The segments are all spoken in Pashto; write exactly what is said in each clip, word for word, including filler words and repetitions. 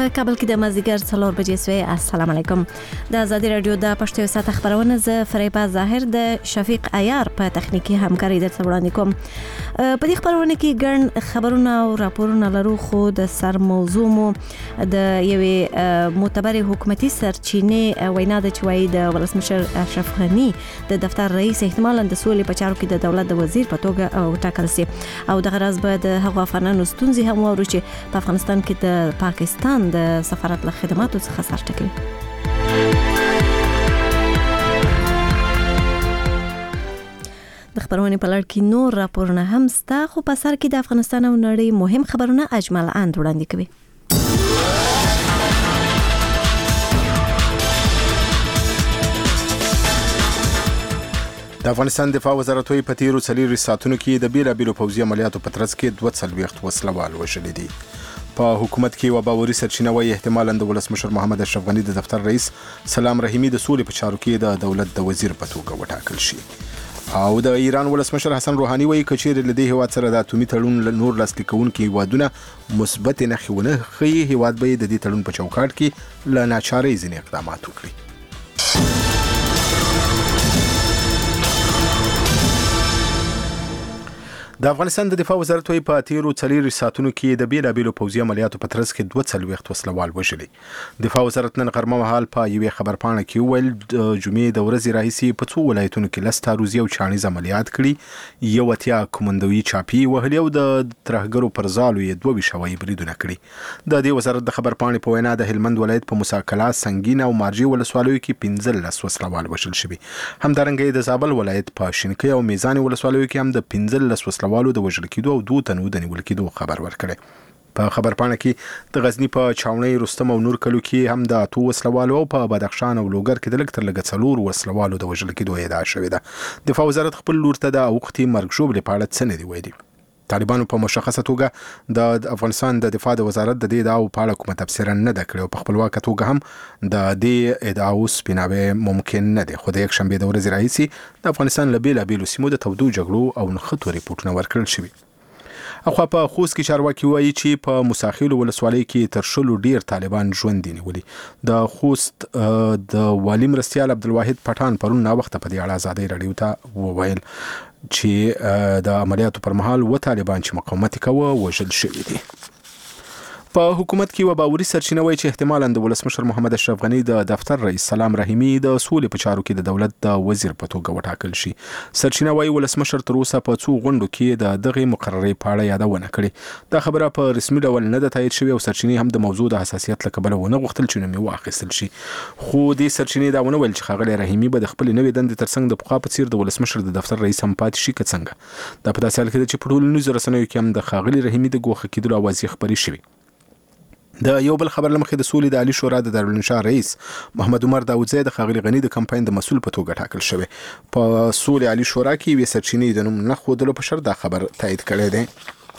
په کابل کې د مازدیګر څلور بجې سوې. السلام علیکم. د آزادي رادیو د پښتو ساعت خبرونه ز فریبا ظاهر د شفیق عیار په تخنیکی همکاري درته وړاندې کوم. په دې خبرونه کې ګڼ خبرونه او راپورونه لرو، خو د سر موضوع مو د یوې معتبرې حکومتي سرچینې وینا د چوي د ولسمشر اشرف غنی د دفتر رئیس احتمالاً د سولې په چارو کې د دولت د وزیر په توګه او ټاکل سي، او د غرض به د هغو افغانانو ستونزې هم ووري چې په افغانستان کې د پاکستان د سفارت له خدماتو څخه سر ټکوي. د خبرونې په لړ کې نور راپورونه هم ستا، خو په سر کې د افغانستان او نړۍ مهم خبرونه اجمل اند وړاندې کوي. د افغانستان دفاع وزارت وی په تیرو څلورو ساعتونو کې د بیلابیلو پوځي عملیاتو په ترڅ کې دوه څلوېښت وسلوال وژلي دي. په حکومت کې یوه باوري سرچینه وایي احتمالاً د ولسمشر محمد اشرف غنی د دفتر رئیس سلام رحیمي د سولې په چارو کې د دولت د وزیر په توګه وټاکل شي. او د ایران ولسمشر حسن روحاني وایي که چیرې له دې هیواد سره د اتومي تړون نور لاسلیک کوونکي هیوادونه مثبت نښې ونه ښیي، هیواد به د دې تړون په چوکاټ کې له ناچارۍ ځینې اقدامات وکړي. د افغانستان د دفاع وزارت وی په تیرو څلورو ساعتونو کې د بیلابیلو پوځي عملیاتو په ترڅ کې دوه څلوېښت وسلوال وژلي. دفاع وزارت نن غرمه مهال په یوې خبرپاڼه کې وویل د جمعې د ورځې راهیسې په څو ولایتونو کې لس تاروزي او چاڼیز عملیات کړي، یو اتیا کومندوي چاپي وهلي او د ترهګرو پر ځالو یې دوه ویشت هوایي بریدونه کړي. د دې وزارت د خبرپاڼې په وینا د هلمند ولایت په موسی کلا، سنګین او مارجې ولسوالیو کې پنځلس وسلوال وژل شوي. همدارنګه د زابل ولایت په شینکۍ او میزان ولسوالیو کې هم د پنځلس وسلوالو د وژل کېدو او دوه تنو د نیول کېدو خبر ورکړی. په خبرپاڼه کې د غزنی په چاونۍ، رستم او نور کلو کې هم د اتو وسلوالو او په بدخشان او لوګر کې د لږ تر لږه څلور وسلوالو د وژل کېدو ادعا شوې ده. دفاع وزارت خپل لور ته د اوښتي مرګ ژوبلې په اړه څه نه دي ویلي. طالبانو په مشخصه توګه د افغانستان د دفاع د وزارت د دې ادعاو په اړه کومه تبصره نه ده کړې او په خپلواکه توګه هم د دې ادعاو سپیناوی ممکن نه دی. خو د یکشنبې د ورځې راهیسې د افغانستان له بیلابیلو سیمو د تودو جګړو او نښتو ریپورټونه ورکړل شوي. اخوا په خوست کې چارواکي وایي چې په موساخیلو ولسوالۍ کې تر شلو ډیر طالبان ژوندي نیولي. د خوست د والي مرستیال عبدالواحد پټان پرون ناوخته په دې اړه ازادۍ راډیو ته وویل چې د عملیاتو پر مهال و طالبان چې مقاومت کوه وژل شوي دي. په حکومت کې و باوري سرچینه وایي چې احتمالاً د ولسمشر محمد اشرف غنی د دفتر رئیس سلام رحیمي د سولې په چارو کې د دولت د وزیر په توګه وټاکل شي. سرچینه وایي ولسمشر تر اوسه په څو غونډو کې د دغې مقررې په اړه یادونه کړې. دا خبره په رسمي ډول نه ده تایید شوې او سرچینې هم د موضوع د حساسیت له کبله ونه غوښتل چې نوم یې واخیستل شي. خو دې سرچینې دا ونه ویل چې ښاغلی رحیمي به د خپلې نوې دندې ترڅنګ د پخوا په څیر د ولسمشر د دفتر رئیس هم پاتې شي که څنګه. دا په داسې حال کې ده چې په ټولنیزو رسنیو کې هم د ښاغلي رحیمي د ګوښه کېدلو اوازې خپرې شوي. د یو بل خبر لمخې د سولې د عالی شورا د دارالانشا رئیس محمد عمر داودزی د ښاغلي غني د کمپاین د مسؤل په توګه ټاکل شوی. په سولې عالی شورا کې یوې سرچینې د نوم نه ښودلو په شرط دا خبر تایید کړی دی.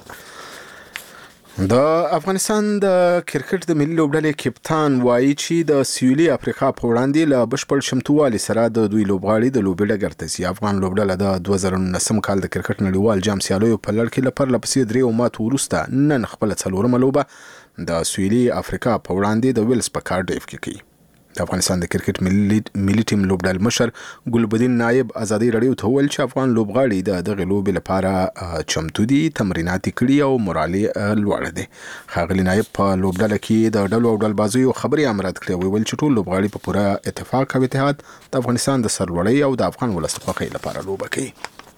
د افغانستان د کرکټ د ملي لوبډلې کپتان وایي چې د سویلي افریقا په وړاندې له بشپړ چمتووالي سره د دوی لوبغاړي د لوبې ډګر ته ځي. افغان لوبډله د دوه زره نولسم کال د کرکټ نړیوال جام سیالیو په لړ کې له پرله پسې درېیو ماتو وروسته نن خپله څلورمه لوبه د سویلي افریقا په وړاندې د ویلز په کارډیف کې کوي. د افغانستان د کرکټ ملي ملي ټیم لوبډل مشر ګلبدین نایب ازادي راډیو ته وویل چې افغان لوبغاړي د دغې لوبې لپاره چمتو دي، تمرینات کړي او مورالي لوړ دي. ښاغلي نایب په لوبډله کې د ډلو او ډلبازیو خبرې هم رد کړې. ویل چې ټول لوبغاړي په پوره اتفاق او اتحاد د افغانستان د سرلوړۍ او د افغان ولس د خوښۍ لپاره لوبه کوي.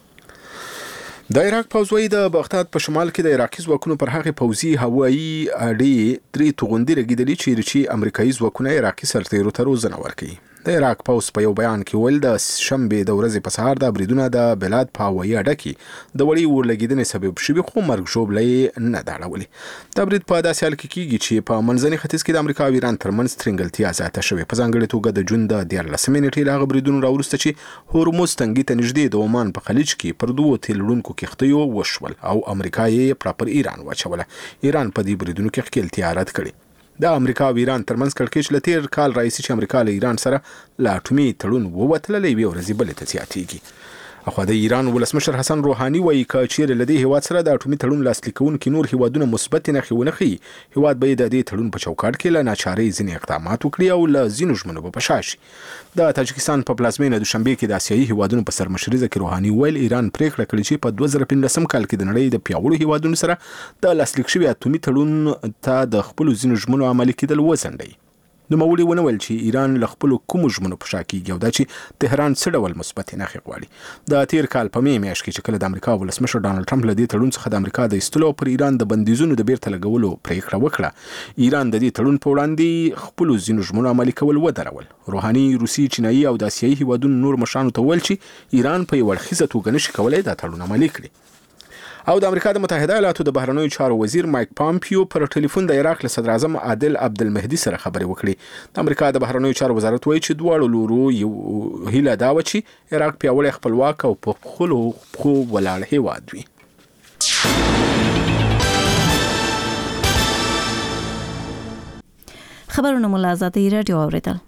د عراق پوځ وایي د بغداد په شمال کې د عراقي ځواکونو پر هغې پوځي هوایي اډې درې توغندي رګېدلي چیرې چې امریکایي ځواکونه عراقي سرتیرو ته روزنه ورکوي. د عراق پوځ په یو بیان کې ویل د شنبې د ورځې په سهار دا بریدونه د بلاد په هوایي اډه کې د وړې اورلګېدنې سبب شوي، خو مرګ ژوبله نه ده اړولې. دا برید په داسې حال کې کېږي چې په منځني ختیځ کې د امریکا او ایران ترمنځ ترنګلتیا زیاته شوې. په ځانګړې توګه د جون د دیارلسمې نیټې له هغه بریدونو راوروسته چې هورموز تنګي ته نږدې د عمان په خلیج کې پر دوو تیل وړونکو کښتیو وشول او امریکا یې پړه پر ایران واچوله. ایران په دې بریدونو کې ښکیلتیا رد کړې. د امریکا او ایران ترمنځ کړکېچ له تیر کال راهیسې چې امریکا له ایران سره له اټومي تړون ووتله له یوې ورځې بلې ته زیاتېږي. اخو د ایران ولسمشر حسن روحاني وایي چې چیرې لدی هیواد سره د اټومي تړون لاسلیک کوونکي نور هیوادونه مثبت نه خونه خي هیواد به د دې تړون په چوکاټ کې له ناچارۍ ځینې اقدامات وکړي او له ځینو ژمنو په شاشي د تاجکستان په پلازمینه دوشنبه کې د آسیایي هیوادونو په سرمشري ذکر روحاني ویل ایران پریکړه کړې چې په دوه زره پنځلسم کال کې د نړۍ د پیاوړو هیوادونو سره د لاسلیک شوی اټومي تړون ته د خپل ځینو ژمنو عملي کېدل وځنډي نو مولي ونول چې ایران له خپل کوم ژمنو په شا کېږي او دا چې تهران څه ډول مثبت نښې غواړي د تیر کال په می میاشت کې چې کله د امریکا ولسمشر ډانلډ ټرمپ له دې تړون څخه د امریکا د ایستلو پر ایران د بندیزونو د بیرته لګولو پریکړه وکړه ایران د دې تړون په وړاندې خپل ځینو ژمنو عملي کول ودرول روحاني روسي چینایي او د آسیایي هیوادونو نور مشرانو ته ویل چې ایران په یو اړخیزه توګه نشي کولای دا تړون عملي کړي او د امریکا د متحده ایالاتو د بهرنیو چارو وزیر مایک پامپیو پر ټلیفون د عراق له صدر اعظم عادل عبدالمهدي سره خبرې وکړې د امریکا د بهرنیو چارو وزارت وایي چې دواړو لورو یو هیله دا و چې عراق پیاوړی خپلواک او په خپلو پښو ولاړ هیواد وي خبرونه مو له آزادۍ راډیو اوریدل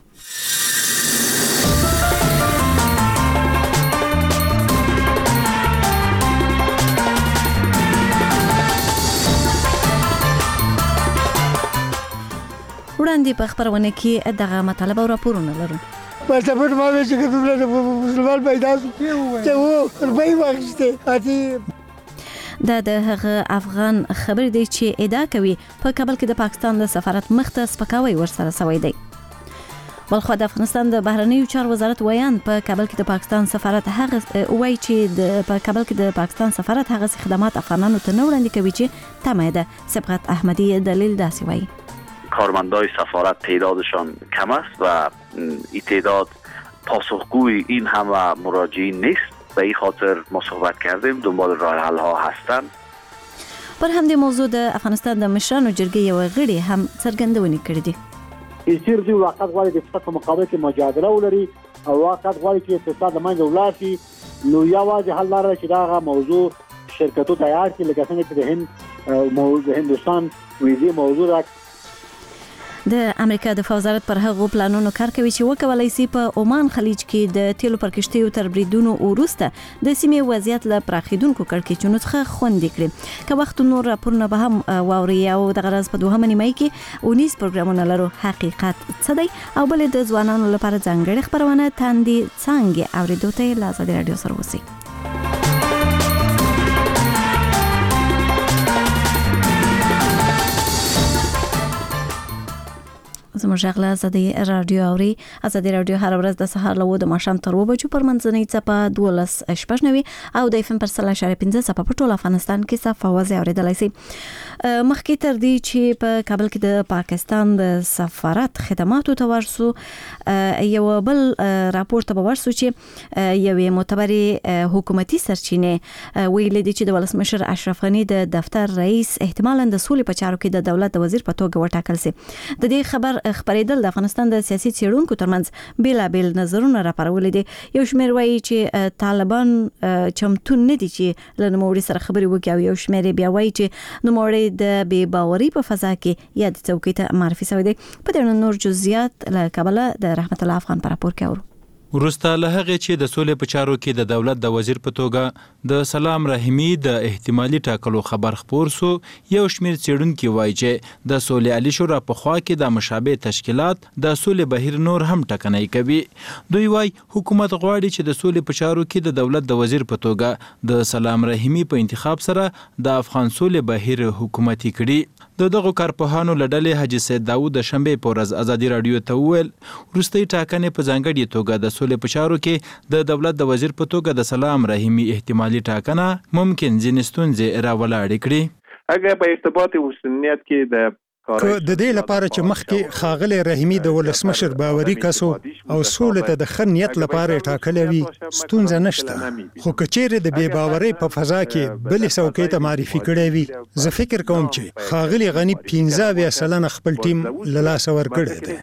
وړاندې په خبرونه کې دغه مطالب او راپورونه لرو پاسپورت ما وې چې کومه مسلمان پیدا شو ته و روپۍ واخیسته اته دا د هغه افغان خبر دی چې ادعا کوي په کابل کې د پاکستان د سفارت مخته سپکاوی ورسره شوی دی ولخوا د افغانستان د بهرنیو چارو وزارت ویان په کابل کې د پاکستان سفارت هغه وایي چې د په کابل کې د پاکستان سفارت هغه خدمات افغانانو ته نه وړاندې کوي چې تمه ده سبقت احمدی دلیل داسې وایي کارمندای سفارت تعدادشان کم است و این تعداد پاسخگوی این همه مراجعین نیست به این خاطر ما صحبت کردیم دنبال راه حل ها هستند پر همدې موضوع د افغانستان د مشرانو جرګې یو غړي هم څرګندونې کړې دي یسیر دی وخت غواړي د فقط مقابله کې مجادله ولري او وخت غواړي چې اقتصاد لمنځه ولاړ شي نو یوازې حل لاره چې دا موضوع شرکتو تیار کړي لکه څنګه چې د هند موضوع هندستان ویزه موضوع را د امریکا د وزارت پر هغو پلانونو کار کوي چې وکولای شي په عمان خلیج کې د تیلو پر کشتیو تر بریدونو وروسته د سیمې وضعیت له پراخیدونکو کړکېچونو څخه خوندي کړي که وخت نور راپورونه به هم واوري او د غرض په دوهمه نیمه کې اونیس پروګرامونه لرو حقیقت څه دی او بل د ځوانانو لپاره ځانګړي خبرونه تاندي څنګه اوریدو ته له آزادۍ راډیو سره اوسئ زموږ غلا آزادۍ رادیو اوري آزادۍ رادیو هر ورځ د سهار له د ماښام تر اوه بجو پر منځنۍ څپه دولس شپږ نوي او د اف ام پر سل اشاریه پنځه څپه په ټول افغانستان کې صفه وځي اوریدلای شي مخکې تر دې چې په کابل کې د پاکستان د سفارت خدماتو ته ورسو یو بل راپور ته ورسو چې یوې معتبرې حکومتي سرچینې ویلي دي چې د ولسمشر اشرف غنی د دفتر رئیس احتمالاً د سولې په چارو کې د دولت د وزیر په توګه وټاکل شي د دې خبر خبرېدل د افغانستان د سیاسي څېړونکو ترمنځ بیلابیل نظرونه راپارولي دي یو شمېر وایي چې طالبان چمتو نه دي چې له نوموړي سره خبرې وکړي او یو شمېر بیا وایي چې نوموړي د بې باوري په فضا کې یا د څوکۍ ته معرفي شوی دی په دې نور جزئیات له کابله د رحمت الله افغان په راپور کې اورو وروسته له هغې چې د سولې په چارو کې د دولت د وزیر په توګه د سلام رحیمي د احتمالي ټاکلو خبر خپور سو یو شمېر څېړونکي وایي چې د سولې عالي شورا په خوا کې د مشابه تشکیلات د سولې بهیر نور هم ټکنۍ کوي دوی وایي حکومت غواړي چې د سولې په چارو کې د دولت د وزیر په توګه د سلام رحیمي په انتخاب سره د افغان سولې بهیر حکومتي کړي د دغه کارپوهانو لړلې حاجي سید داوود د شنبې په ورځ ازادي رادیو ته وویل وروستۍ ټاکنې په ځانګړې توګه د سولې په چارو کې د دولت د وزیر په توګه د سلام رحیمي احتمالي ټاکنه ممکن ځینې ستونزې راولاړې کړي اگر په ارتباط وسنیت کې د که د دې لپاره چې مخکې خاغلی رحیمي د ولسمشر باوري کسو او سولې ته د ښه نیت لپاره ټاکلی وي ستونزه نشته خو که چیرې د بې باورۍ په فضا کې بلې څوکۍ ته معرفي کړی وي زه فکر کوم چې ښاغلي غني پنځه اویا سلنه خپل ټیم له لاسه ورکړی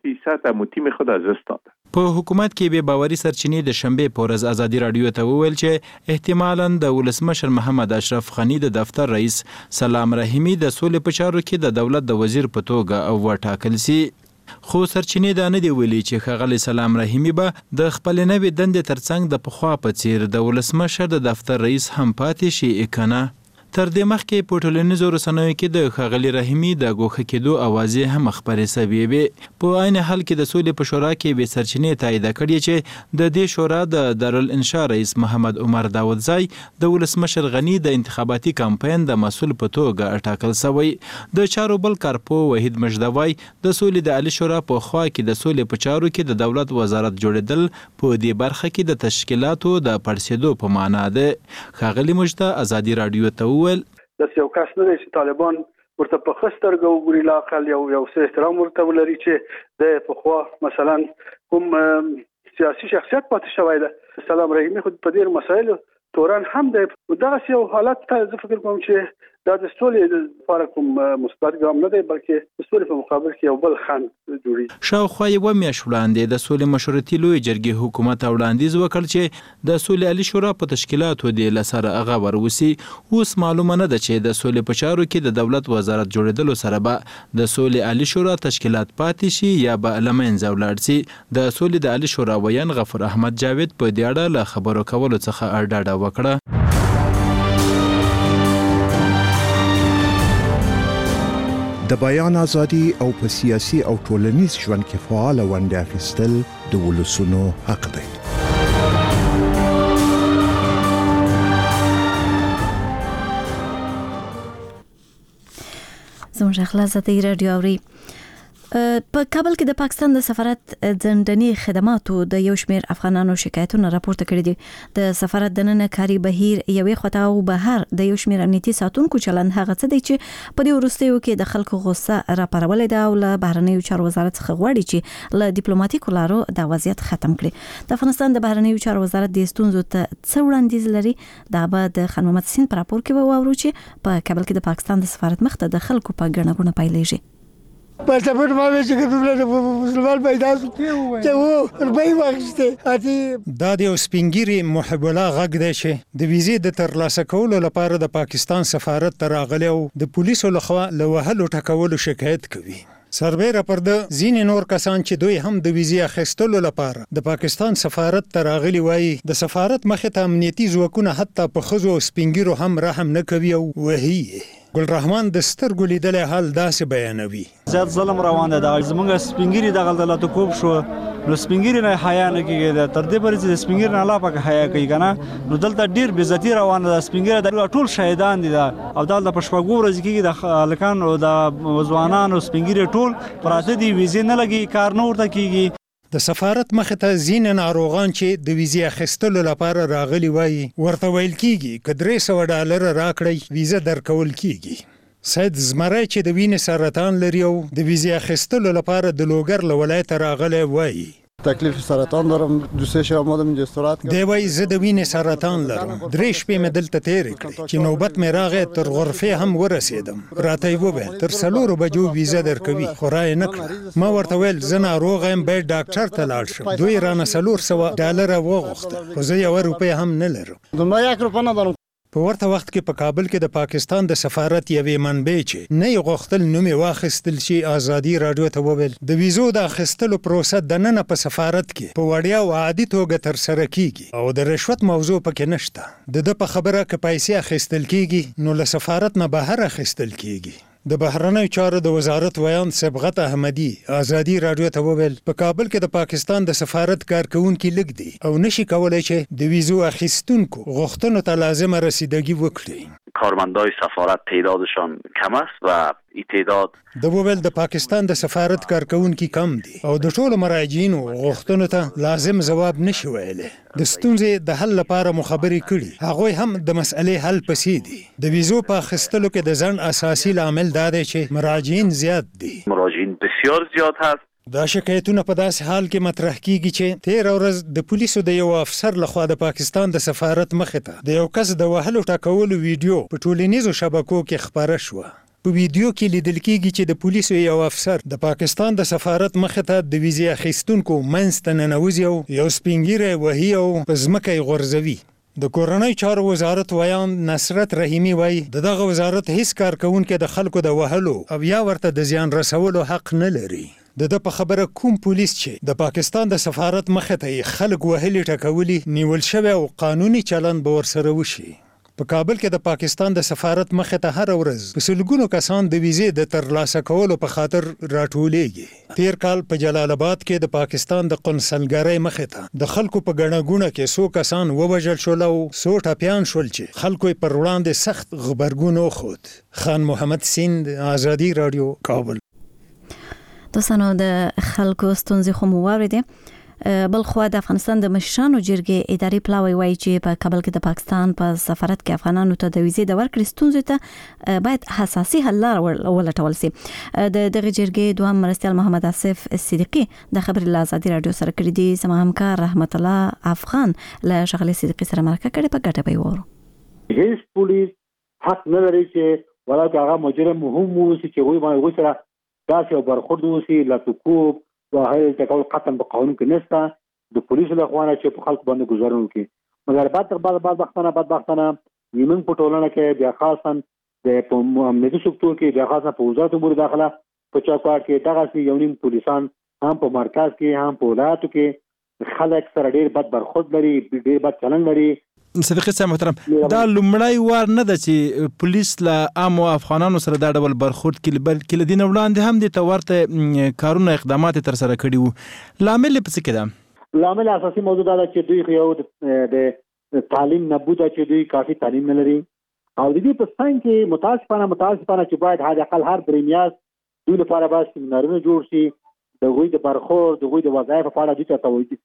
دی په حکومت کې بې باوري سرچینې د شنبې په ورځ ازادي رادیو ته وویل چې احتمالاً د ولسمشر محمد اشرف غني د دفتر رئیس سلام رحیمي د سولې په چارو کې د دولت د وزیر په توګه وټاکل شي خو سرچینې دا نه دی ویلي چې ښاغلی سلام رحیمي به د خپلې نوې دندې ترڅنګ د پخوا په څیر د ولسمشر د دفتر رئیس هم پاتې شي کنه. تر دې مخکې په ټولنیزو رسنیو کې د ښاغلي رحیمي د ګوښه کېدو اوازې هم خپرې سوې وې. په عین حال کې د سولې په شورا کې بې سرچینې تایید کړې چې د دې شورا د دارالانشا رئیس محمد عمر داودزی د ولسمشر غني د انتخاباتي کمپاین د مسؤل په توګه ټاکل شوی. د چارو بل کارپو وحید مجدوی د سولې د عالی شورا په خوا کې د سولې په چارو کې د دولت وزارت جوړېدل په دې برخه کې د تشکیلاتو د پړسېدو په معنا ده. ښاغلي مجده ازادي رادیو ته د یو کس نه چې طالبان ورته په خستر ګوري لا اقل یو یو څه احترام ورته ولري چې د پخوا مثلا کوم سیاسي شخصیت پاتې شوی ده. سلام رحیمي خو په ډیر مسایل توران هم د دغه یو حالت ته زه فکر کوم چې دا د سولې لپاره کوم مثبت ګام نه دی بلکې د سولې په مقابل کې یو بل خنډ جوړي. شاوخوا یوه میاشت وړاندې د سولې مشورتي لوی جرګې حکومت وړاندیز وکړ چې د سولې عالی شورا په تشکیلاتو د لسره هغه وروسي. اوس معلومه نه ده چې د سولې په چارو کې د دولت وزارت جوړېدلو سره به د سولې عالی شورا تشکیلات پاتې شي یا به له منځه ولاړ شي. د سولې د عالی شورا ویان غفور احمد جاوید په دې اړه له خبرو کولو څخه ډاډه وکړه. د بیان ازادي او په سیاسي او ټولنیز ژوند کې فعال ونډه اخیستل د ولسونو حق دی. زموږ اخلاص ته رادیو اوري. په کابل کې د پاکستان د سفارت ځنډني خدماتو د یو شمېر افغانانو شکایتونه راپورته کړي دي. د سفارت دننه کاري بهیر یوې خواته او بهر د یو شمېر امنیتي ساتونکو چلند هغه څه دی چې په دې وروستیو کې د خلکو غوسه راپارولې ده او له بهرنیو چارو وزارت څخه غواړي چې له ډیپلوماټیکو لارو د وضعیت ختم کړي. د افغانستان د بهرنیو چارو وزارت د ستونزو ته څه وړاندیز لري دا به د خان محمد سین په راپور کې واورو چې په کابل کې د پاکستان د سفارت مخ ته د خلکو په ګڼه ګوڼه پیلېږي. پاسپورت ما ویل چې کومه مسلمان پیدا شو چې و روپۍ واخیسته اتی دا د سپینګری محب الله غږ دی چې د ویزې د ترلاسه کولو لپاره د پاکستان سفارت ته راغلی او د پولیسو لخوا له وهلو ټکولو شکایت کوي. سربېره پر د ځینې نور کسان چې دوی هم د ویزې اخیستلو لپاره د پاکستان سفارت ته راغلي وایي د سفارت مخې ته امنیتي ځواکونه حتی په ښځو او سپینګیرو هم رحم نه کوي او وهي. ګل رحمان د سترګو لیدلې حال داسې بیانوي. زیات ظلم روان دی. زموږ سپینګیري دغه دلته کوب شو نو سپینګیري نه حیا نه کیږي. تر دې پورې چې سپینګیري نه لا پکې حیا کوي کنه نو دلته ډیر بې عزتي روانه ده. سپینګیري د ټول شهیدان دي او دا د پښپاګو ورځ کېږي د هلکان او د ځوانانو سپینګیري ټول پراته دي. ویزې نه لګي کار نه ورته کیږي. د سفارت مخې ته ځینې ناروغان چې د ویزې اخیستلو لپاره راغلي وایي ورته ویل کیږي که درې سوه ډالره راکړئ ویزه درکول کیږي. سید زمری چې د وینې سرطان لري او د ویزې اخیستلو لپاره د لوګر له ولایته راغلی وایي تکلیف سرطان دارم دوسته شب آمدم اینجا استراحت کردم. دی وایي زه د وینې سرطان لرم. درې شپې مې دلته تېرې کړې چې نوبت مې راغی تر غرفې هم ورسېدم. راته یې وویل تر څلورو بجو ویزه درکوي خو را یې نه کړه. ما ورته ویل زه ناروغه یم باید ډاکټر ته لاړ شم. دوی رانه څلور سوه ډالره وغوښته خو زه یوه روپۍ هم نه لرم. ما یک روپۍ ندارم. په ورته وخت کې په کابل کې د پاکستان د سفارت یوې منبع چې نه یې غوښتل نوم یې واخیستل شي ازادي راډیو ته وویل د ویزو د اخیستلو پروسه دننه په سفارت کې په وړیا او عادي توګه ترسره کیږي او د رشوت موضوع پکې نشته. د ده په خبره که پیسې اخیستل کیږي نو له سفارت نه بهر اخیستل کیږي. د بهرنیو چارو د وزارت ویان صبغت احمدي ازادي راډیو ته وویل په کابل کې د پاکستان د سفارت کارکونکي لږ دي او نشي کولای چې د ویزو اخیستونکو غوښتنو ته لازمه رسیدگی وکړي. کارمندای سفارت تعدادشان کم است و این تعداد د وویل د پاکستان د سفارت کارکونکي کم دي او د ټولو مراجعینو غوښتنو ته لازم ځواب نشي ویلی. د ستونزې د حل لپاره مو خبرې کړي. هغوی هم د مسئلې حل پسې دي. د ویزو په اخیستلو کې د ځنډ اساسي لامل دا دی چې مراجعین زیات دي. مراجعین بسیار زیاد هست. دا شکایتونه په داسې حال کې مطرح کیږي چې تېره ورځ د پولیسو د یو افسر لخوا د پاکستان د سفارت مخې ته د یو کس د وهلو ټکولو ویډیو په ټولنیزو شبکو کې خپره شوه. په ویډیو کې لیدل کیږي چې د پولیسو یو افسر د پاکستان د سفارت مخې ته د ویزې اخیستونکو منځ ته ننوځي او یو سپینګیری وهي او په ځمکه یې غورځوي. د کورنۍ چارو وزارت ویان نصرت رحیمي وایي د دغه وزارت هیڅ کارکونکی د خلکو د وهلو او یا ورته د زیان رسولو حق نه لري. د د په خبره کوم پولیس چې د پاکستان د سفارت مخه ته خلک وهلي ټکولي نیول شوی او قانوني چلند به ورسره وشي. په کابل کې د پاکستان د سفارت مخه ته هر ورځ په سلګونو کسان د ویزې د ترلاسه کولو په خاطر راټولېږي. تیر کال په جلال آباد کې د پاکستان د قونسلګرۍ مخه ته د خلکو په ګڼه ګوڼه کې څو کسان ووژل شول او څو ټپیان شول چې خلکو پر وړاندې سخت غبرګون وښود. خان محمد سیند، آزادي رادیو، کابل. دوستانو د خلکو ستونزې خو مو واورېدې. بل خو د افغانستان د مشرانو جرګې اداري پلاوی وایي چې په کابل کې د پاکستان په سفارت کې افغانانو ته د ویزې د ورکړې ستونزې ته باید حساسي حل لاره ولټول شي. د دغه جرګې دوهم مرستیال محمد آصف صدیقي د خبرې له آزادي رادیو سره کړي دي. زما همکار رحمت الله افغان له ښاغلي صدیقي سره مرکه کړې، په ګټه به یې وورو. هیڅ پولیس حق نه لري چې ولا هغه مجرم هم ووسي چې هغوی باندې سره داسې یو برخورد وشي لاتوکوب وهي تکول قطعا په قانون کې نشته د پولیسو له خوا چې په خلکو باندې گزارونه کوي. مګر بعد تر بعد بعد وختونه بعد وختونه یمن په ټولنه کې بیا خاصا د امنیتي سکتور کې بیا خاصا په وزارت امور داخله په چوکاټ کې دغه یو نیم پولیسان هم په مرکز کې هم په ولایتو کې خلک سره ډیر بد برخورد لري، ډیر بد چلند لري. صدیقي صاحب محترم، دا لومړی وار نه ده چې پولیس له عامو افغانانو سره دا ډول برخورد کوي، بلکې له دې نه وړاندې هم دې ته ورته کارونه اقدامات یې ترسره کړي وو. لامل یې په څه کې ده؟ لامل اساسي موضوع دا ده چې دوی یو د تعلیم نبوده چې دوی کافي تعلیم نه لري او د دې په څنګ کې متاسفانه متاسفانه چې باید حد اقل هر درې میاشت دوی لپاره باید سیمینارونه جوړ شي، د هغوی د برخورد د هغوی د وظایفو په اړه دوی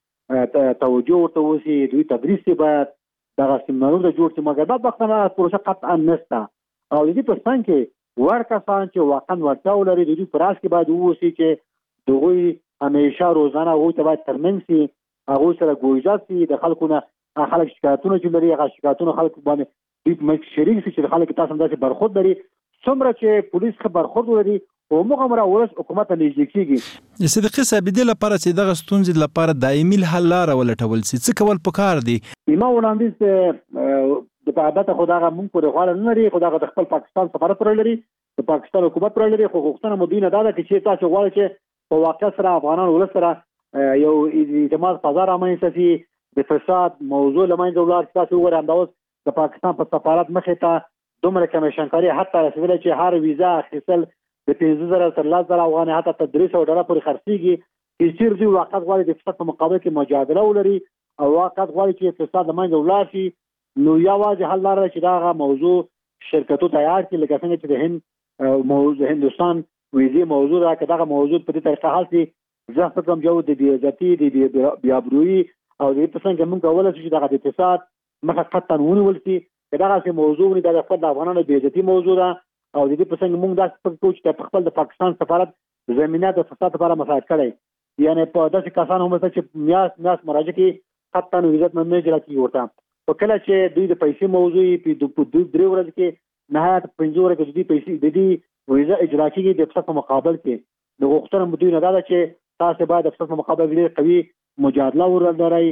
ته توجه ورته وشي، دوی تدریس یې باید دغه سیمینارونه جوړ شي. مګر بعد وختونه پروسه قطعا نشته او د دې په څنګ کې ور کسان چې واقعا ورته ولري د دوی په راس کې باید ووسي چې د هغوی همیشه روزانه هغوی ته باید ترمنځ شي، هغوی سره ګویجات شي، د خلکو نه خلک شکایتونه چې لري هغه شکایتونه خلکو باندې دوی په شریک شي چې خلک تاسو همداسې برخورد لري. څومره چې پولیس ښه برخورد ولري او موږ هم راولس حکومت ته نږدې کېږي. صدیقي صاحب، دې لپاره چې دغه ستونزې لپاره دایمي حل لاره ولټول شي څه کول پکار دي؟ ما وړاندیز د البته خو دغه موږ پورې غواړه نه لري، خو دغه د خپل پاکستان سفارت پورې لري، د پاکستان حکومت پورې لري. خو غوښتنه مو دوی نه دا ده چې تاسو غواړئ چې په واقع سره افغانان ولس سره یو اعتماد فضا رامنځته شي، د فساد موضوع له منځه ولاړ شي. تاسو وګورئ همدا اوس د پاکستان په سفارت مخې ته دومره کمیشنکاري حتی رسېدلې چې هر ویزا اخیستل د پنځه زره تر لس زره افغانۍ حتی تر درې سوه ډالره پورې خرڅېږي. چې چېرې دوی واقعیت غواړي د فساد په مقابل کې مجادله ولري او واقعیت غواړي چې فساد له منځه ولاړ شي، نو یوازې حل لاره چې دغه موضوع شرکتو تیار کړي، لکه څنګه چې د هند موضوع هندوستان ویزې موضوع ده. که دغه موضوع په دې طریقه حل شي، زه فکر کوم چې د بېعزتي د بېابرویي او د دې په څنګ کې موږ کولی شو چې دغه د فساد مخه قطعا ونیول شي. که دغسې موضوع ونی دا د خپل د افغانانو بېعزتي موضوع ده او د دې په څنګ موږ داسې فکر کوو چې په خپل د پاکستان سفارت زمینه د فساد لپاره مساعد کړی، یعنې په داسې کسان هم شته چې میاشت میاشت مراجعه کوي قطعا عزت نه نه اجرا کېږي ورته. په کله چې دوی د پیسې موضوع په دوی درې ورځې کې نهایت پنځه ورځې کې دوی پیسې د دې ویزه اجرا کېږي د فساد په مقابل کې. د غوښتنه مو دوی نه دا ده چې تاسو باید د فساد په مقابل ډېر قوي مجادله ولرئ.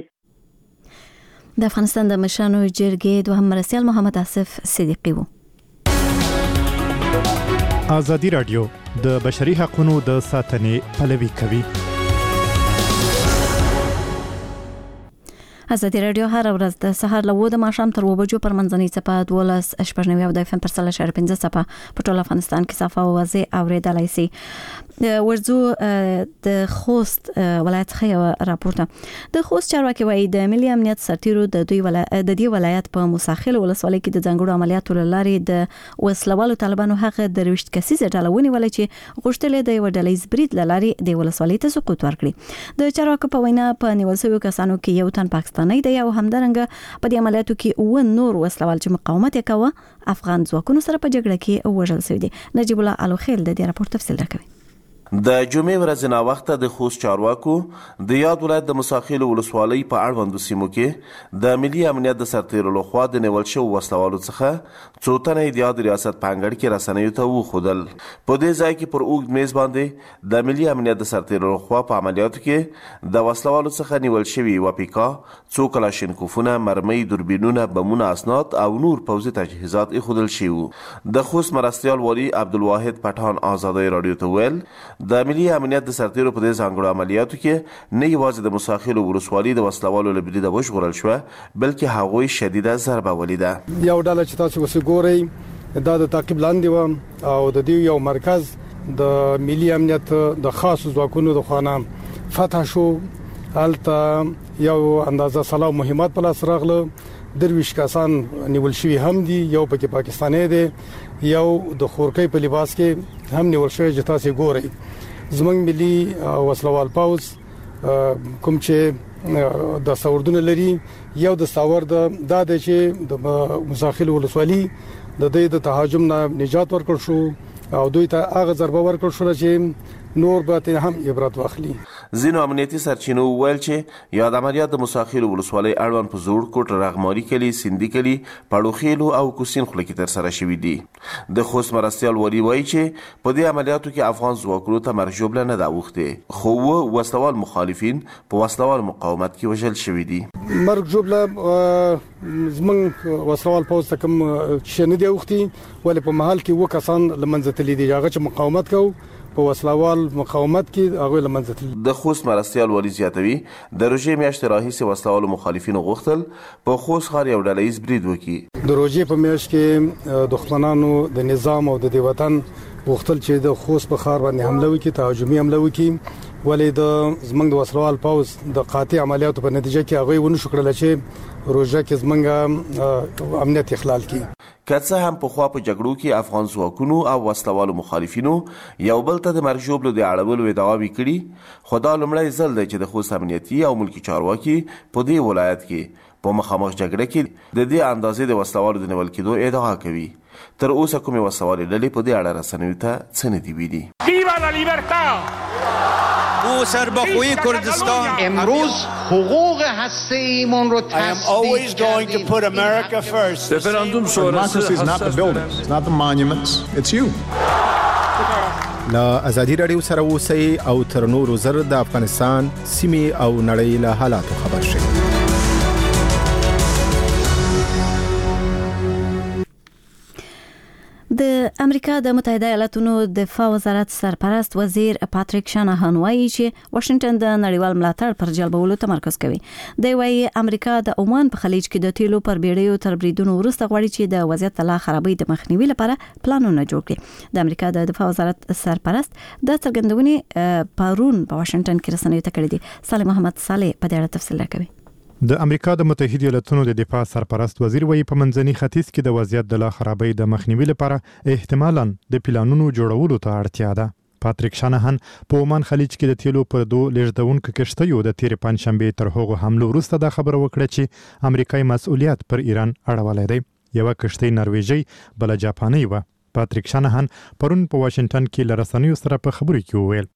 د افغانستان د مشرانو جرګې دوهم مرستیال محمد آصف صدیقي وو. آزادي رادیو د بشري حقوقو د ساتنې پلوي کوي. آزادي رادیو هر ورځ د سهار له اووه د ماښام تر اووه بجو پر منځنۍ څپه دولس شپږ نوي او د اف ام پر سل اشاریه پنځه څپه په ټول افغانستان کې صافه او واضح اورېدلای شي. ورځو د خوست ولایت څخه یو راپور ده. د خوست چارواکي وایي د ملي امنیت سرتیرو د دوی ولایت د دې ولایت په موساخیل ولسوالۍ کې د ځانګړو عملیاتو له لارې د وسلوالو طالبانو هغه درویشت کسیزه ډله ونیوله چې غوښتل د یو ډلهیز برید له لارې د ولسوالۍ ته سقوط ورکړي. د چارواکو په وینا په نیول شویو کسانو کې یو تن پاکستاني دی او همدارنګه په دې عملیاتو کې اووه نور وسلوال چې مقاومت یې کاوه افغان ځواکونو سره په جګړه کې وژل شوي دي. نجیب الله الوخیل د دې راپور تفصیل راکوي. د جمعې ورځې ناوخته د خوست چارواکو د یاد ولایت د مساخیل ولسوالۍ په اړوندو سیمو کې د ملي امنیت د سرتیرو لخوا د نیول شوو وسلوالو څخه څو تنه د یاد ریاست په انګړ کې رسنیو ته وښودل. په دې ځای کې پر اوږد میز باندې د ملي امنیت د سرتیرو لخوا په عملیاتو کې د وسلوالو څخه نیول شوي یوه پیکا، څو کلاشینکوفونه، مرمۍ، دوربینونه، بمونه، اسناد او نور پوځي تجهیزات ایښودل شوي وو. د خوست مرستیال والي عبدالواحد پټان آزادۍ راډیو ته ویل د ملي امنیت د سرتیرو په دې ځانګړو عملیاتو کې نه یوازې د موساخیلو ولسوالۍ د وسلوالو له بریده وژغورل شوه بلکې هغوی شدیده ضربه ولیده. یو ډله چې تاسو اوس ګورئ دا د تعقیب لاندې و او د دې یو مرکز د ملي امنیت د خاص ځواکونو د خانه فتح شو. هلته یو اندازه سلاو مهمات په لاس راغله. درویش کسان نیول شوی هم دي، یو پکې پاکستاني دی، یو د خورکۍ په لباس کې هم نیول شوی چې تاسو ګورئ. زمونږ ملي وسلوال پاوز کوم چې د ساوردونه لري یو د ساور د د چې د مساخیل ولسوالي د دې د تهاجم نه نجات ورکړ شو او دوی ته هغه ضربه ورکړ شو چې نور به هم عبرت واخلي. ځینو امنیتي سرچینو ویل چې یاد عملیات د موساخیلو ولسوالۍ اړوند په زوړ کوټ، رغماري کلي، سیندي کلي، پړوخیلو او کوسین خوله کې ترسره شوي دي. د خوست مرستیال ولی وایي چې په دې عملیاتو کې افغان ځواکونو ته مرګ ژوبله نه ده اوښتې، خو اووه وسلوال مخالفین په وسلوال مقاومت کې وژل شوي دي. مرګ ژوبله زمونږ وسلوال پوځ ته کوم چې نه دی اوښتي، ولې په محل کې اووه کسان له منځه تللي دي هغه چې مقاومت کوو په وسلوال مقاومت کې هغه لمنځه تللی. د خوست مرستیال ولی زیاتوي د روژې میاشتې راهیسې وسلوالو مخالفینو غوښتل په خوست ښار یو ډله ییز برید وکړي. د روژې په میاشت کې دښمنانو د نظام او د دې وطن غوښتل چې د خوست په ښار باندې حمله وکړي، تهاجمي حمله وکړي، ولې د زمنګ د وسلوال پاوز د قاطع عملیاتو په نتیجه کې هغه ونه شو کړل چې روژه کې زمنګ امنیت اخلال کړي. که څه هم په خوا په جګړو کې افغان ځواکونو او وسلوالو مخالفینو یو بل ته د مرګ ژوبلو د اړولو ادعاوې کړي، خو دا لومړی ځل دی چې د خوست امنیتي او ملکي چارواکي په دې ولایت کې په مخامخ جګړه کې د دې اندازې د وسلوالو د نیول کېدو ادعا کوي. تر اوسه کومې وسلوالې ډلې په دې اړه رسنیو ته څه نه دي ویلي. ویوا لا لیبرتا! او سربخویی کردستان امروز حقوق هسته‌ایمون رو تصدیق کردیم. Referendum sonrası is not the buildings, it's not the monuments, it's you. لا ازادي رادیو سره اوسئ او تر نورو زر د افغانستان سیمې او نړۍ له حالاتو خبر شئ. د امریکا د متحده ایالاتونو دفاع وزارت سرپرست وزیر پاتریک شانهان وایي چې واشنگټن د نړیوال ملاتړ پر جلبولو تمرکز کوي. دی وایي امریکا د عمان په خلیج کې د تیلو پر بیړیو تر بریدونو وروسته غواړي چې د وضعیت لا خرابۍ د مخنیوي لپاره پلانونه جوړ کړي. د امریکا د دفاع وزارت سرپرست د څرګندونې پرون په واشنگټن کې رسنیو ته کړې دي. صالح محمد صالح په دې اړه تفصیل راکوي. د امریکا د متحده ایالاتونو د دفاع سرپرست وزیر وایي په منځني ختیځ کې د وضعیت د لا خرابۍ د مخنیوي لپاره احتمالاً د پلانونو جوړولو ته اړتیا ده. پاتریک شانهان په عمان خلیج کې د تیلو پر دوه لیږدونکو کشتیو د تیر پنځشنبه تر هغو حملو وروسته دا خبره وکړه چې امریکایي مسؤلیت پر ایران اړولی دی. یو کشتۍ نرویجی بل جاپاني و. پاتریک شانهان پرون په واشنگټن کې له رسنیو سره په خبرو کې وویل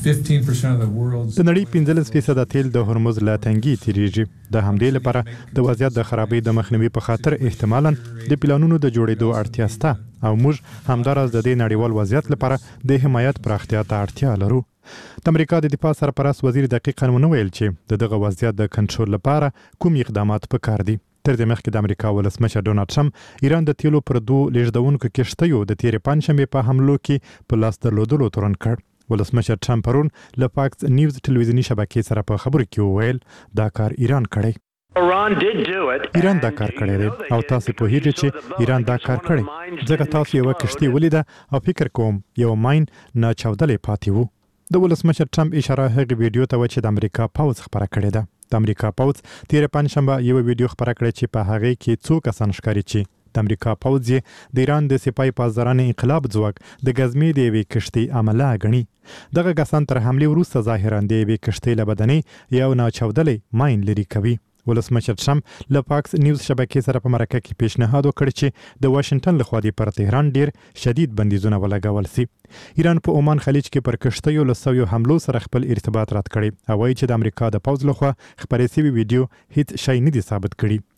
د نړۍ پنځلس فیصد تیل د هرمز له تنګي تیریږي. د همدې لپاره د وضعیت د خرابۍ د مخنیوي په خاطر احتمالاً د پلانونو د جوړېدو اړتیا شته او موږ همداراز د دې نړیوال وضعیت لپاره د حمایت پراختیا ته اړتیا لرو. د امریکا د دفاع سرپرست وزیر دقیقاً ونه ویل چې د دغه وضعیت د کنټرول لپاره کوم اقدامات پکار دي. تر دې مخکې د امریکا ولسمشر ډونالډ ټرمپ ایران د تیلو پر دوه لیږدونکو کشتیو د تیر پنځشنبه په حملو کې په لاس درلودلو تورن کړ. ولسمشر ټرمپ پرون له فاکس نیوز ټلویزیونی شبکې سره په خبرو کې وویل دا کار ایران کړی. ایران دا کار کړی دی او تاسو په هیڅ چې ایران دا کار کړی ځکه تاسو یو کشتۍ ولیده او فکر کوم یو ماین نه چاودلې پاتې وو. د ولسمشر ټرمپ اشاره هغه ویډیو ته و چې د امریکا پاوز خبره کړې ده. د امریکا پاوز تیر پنځشنبه یو ویډیو خبره کړې چې په هغه کې څو کسان ښکاري چې د امریکا پوځ د ایران د سپای پاسدارانو انقلاب ځواک د غزمې د یوې کشتۍ عمله غني. دغه کسان تر حمله وروسته ظاهرا د یوې کشتۍ له بدنې یو ناچاودلې ماین لري کوي. ولسمشر ټرمپ له فاکس نیوز شبکې سره په مرکه کې پیشنهاد وکړ چې د واشنگټن لخوا د پر تهران ډیر شدید بندیزونه ولګول شي. ایران په عمان خلیج کې پر کشتیو له سویو حملو سره خپل ارتباط رد کړي او وایي چې د امریکا د پوځ لخوا خبرې شوی ویډیو هیڅ شی نه دی ثابت کړي.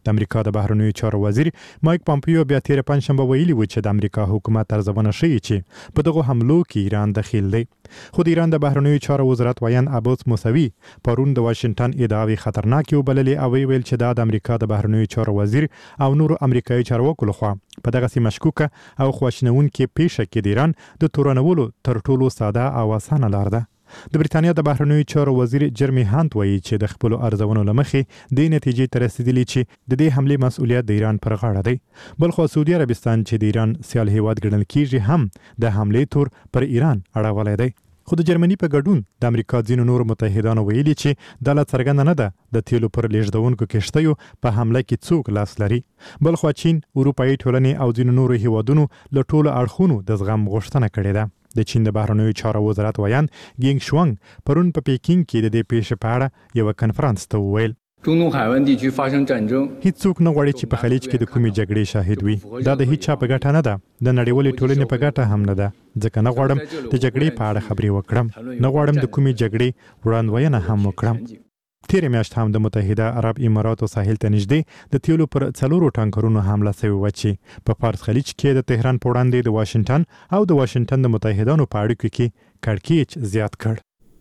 د امریکا د بهرنیو چارو وزیر مایک پامپیو بیا تیر پنځشنبه ویلي و چې د امریکا حکومت ارزونه شوې چې په دغه حملو کې ایران دخیل دی. خو د ایران د بهرنیو چارو وزارت ویان عباس موسوي پرون د واشنگټن ادعاوې خطرناکې وبللې او ویل چې دا د امریکا د بهرنیو چارو وزیر او نورو امریکایي چارواکو لخوا په دغسې مشکوکه او خواشینونکې پیښه کې د ایران د تورنولو تر ټولو ساده او اسانه لار ده. د بریتانیا د بهرنیو چارو وزیر جرمی هانت وایي چې د خپل ارزونو لمخې د نتیجې ته رسیدلی چې د دې حملې مسؤلیت د ایران پر غاړه دی. بل خو سعودي عربستان چې د ایران سیال هیواد ګڼل کیږي هم د حملې تور پر ایران اړولی دی. خو د جرمني په ګډون د امریکا ځینو نورو متحدانو ویلي چې دا لا څرګنده نه ده د تیلو پر لیږدونکو کښتیو په حمله کې څوک لاس لري. بل خو چین، اروپایي ټولنې او ځینو نورو هیوادونو له ټولو اړخونو د زغم غوښتنه کړې ده. د چین د بهرنیو چارو وزارت ویان ګینګ شوانګ پرون په پیکینګ کې د دې پیښې په اړه یو کنفرانس ته وویل هیڅوک نه غواړي چې په خلیج کې د کومې جګړې شاهد وي. دا د هیڅ چا په ګټه نه ده، د نړیوالې ټولنې په ګټه هم نه ده، ځکه نه غواړم د جګړې په اړه خبرې وکړم، نه غواړم د کومې جګړې وړاندوینه هم وکړم. تیرې میاشت هم د متحده عرب اماراتو ساحل ته نږدې د تیلو پر څلورو ټانکرونو حمله شوې وه چې په فارس خلیج کې د تهران په وړاندې د واشنګټن او د واشنګټن د متحدانو په اړیکو کې کړکېچ زیات کړ.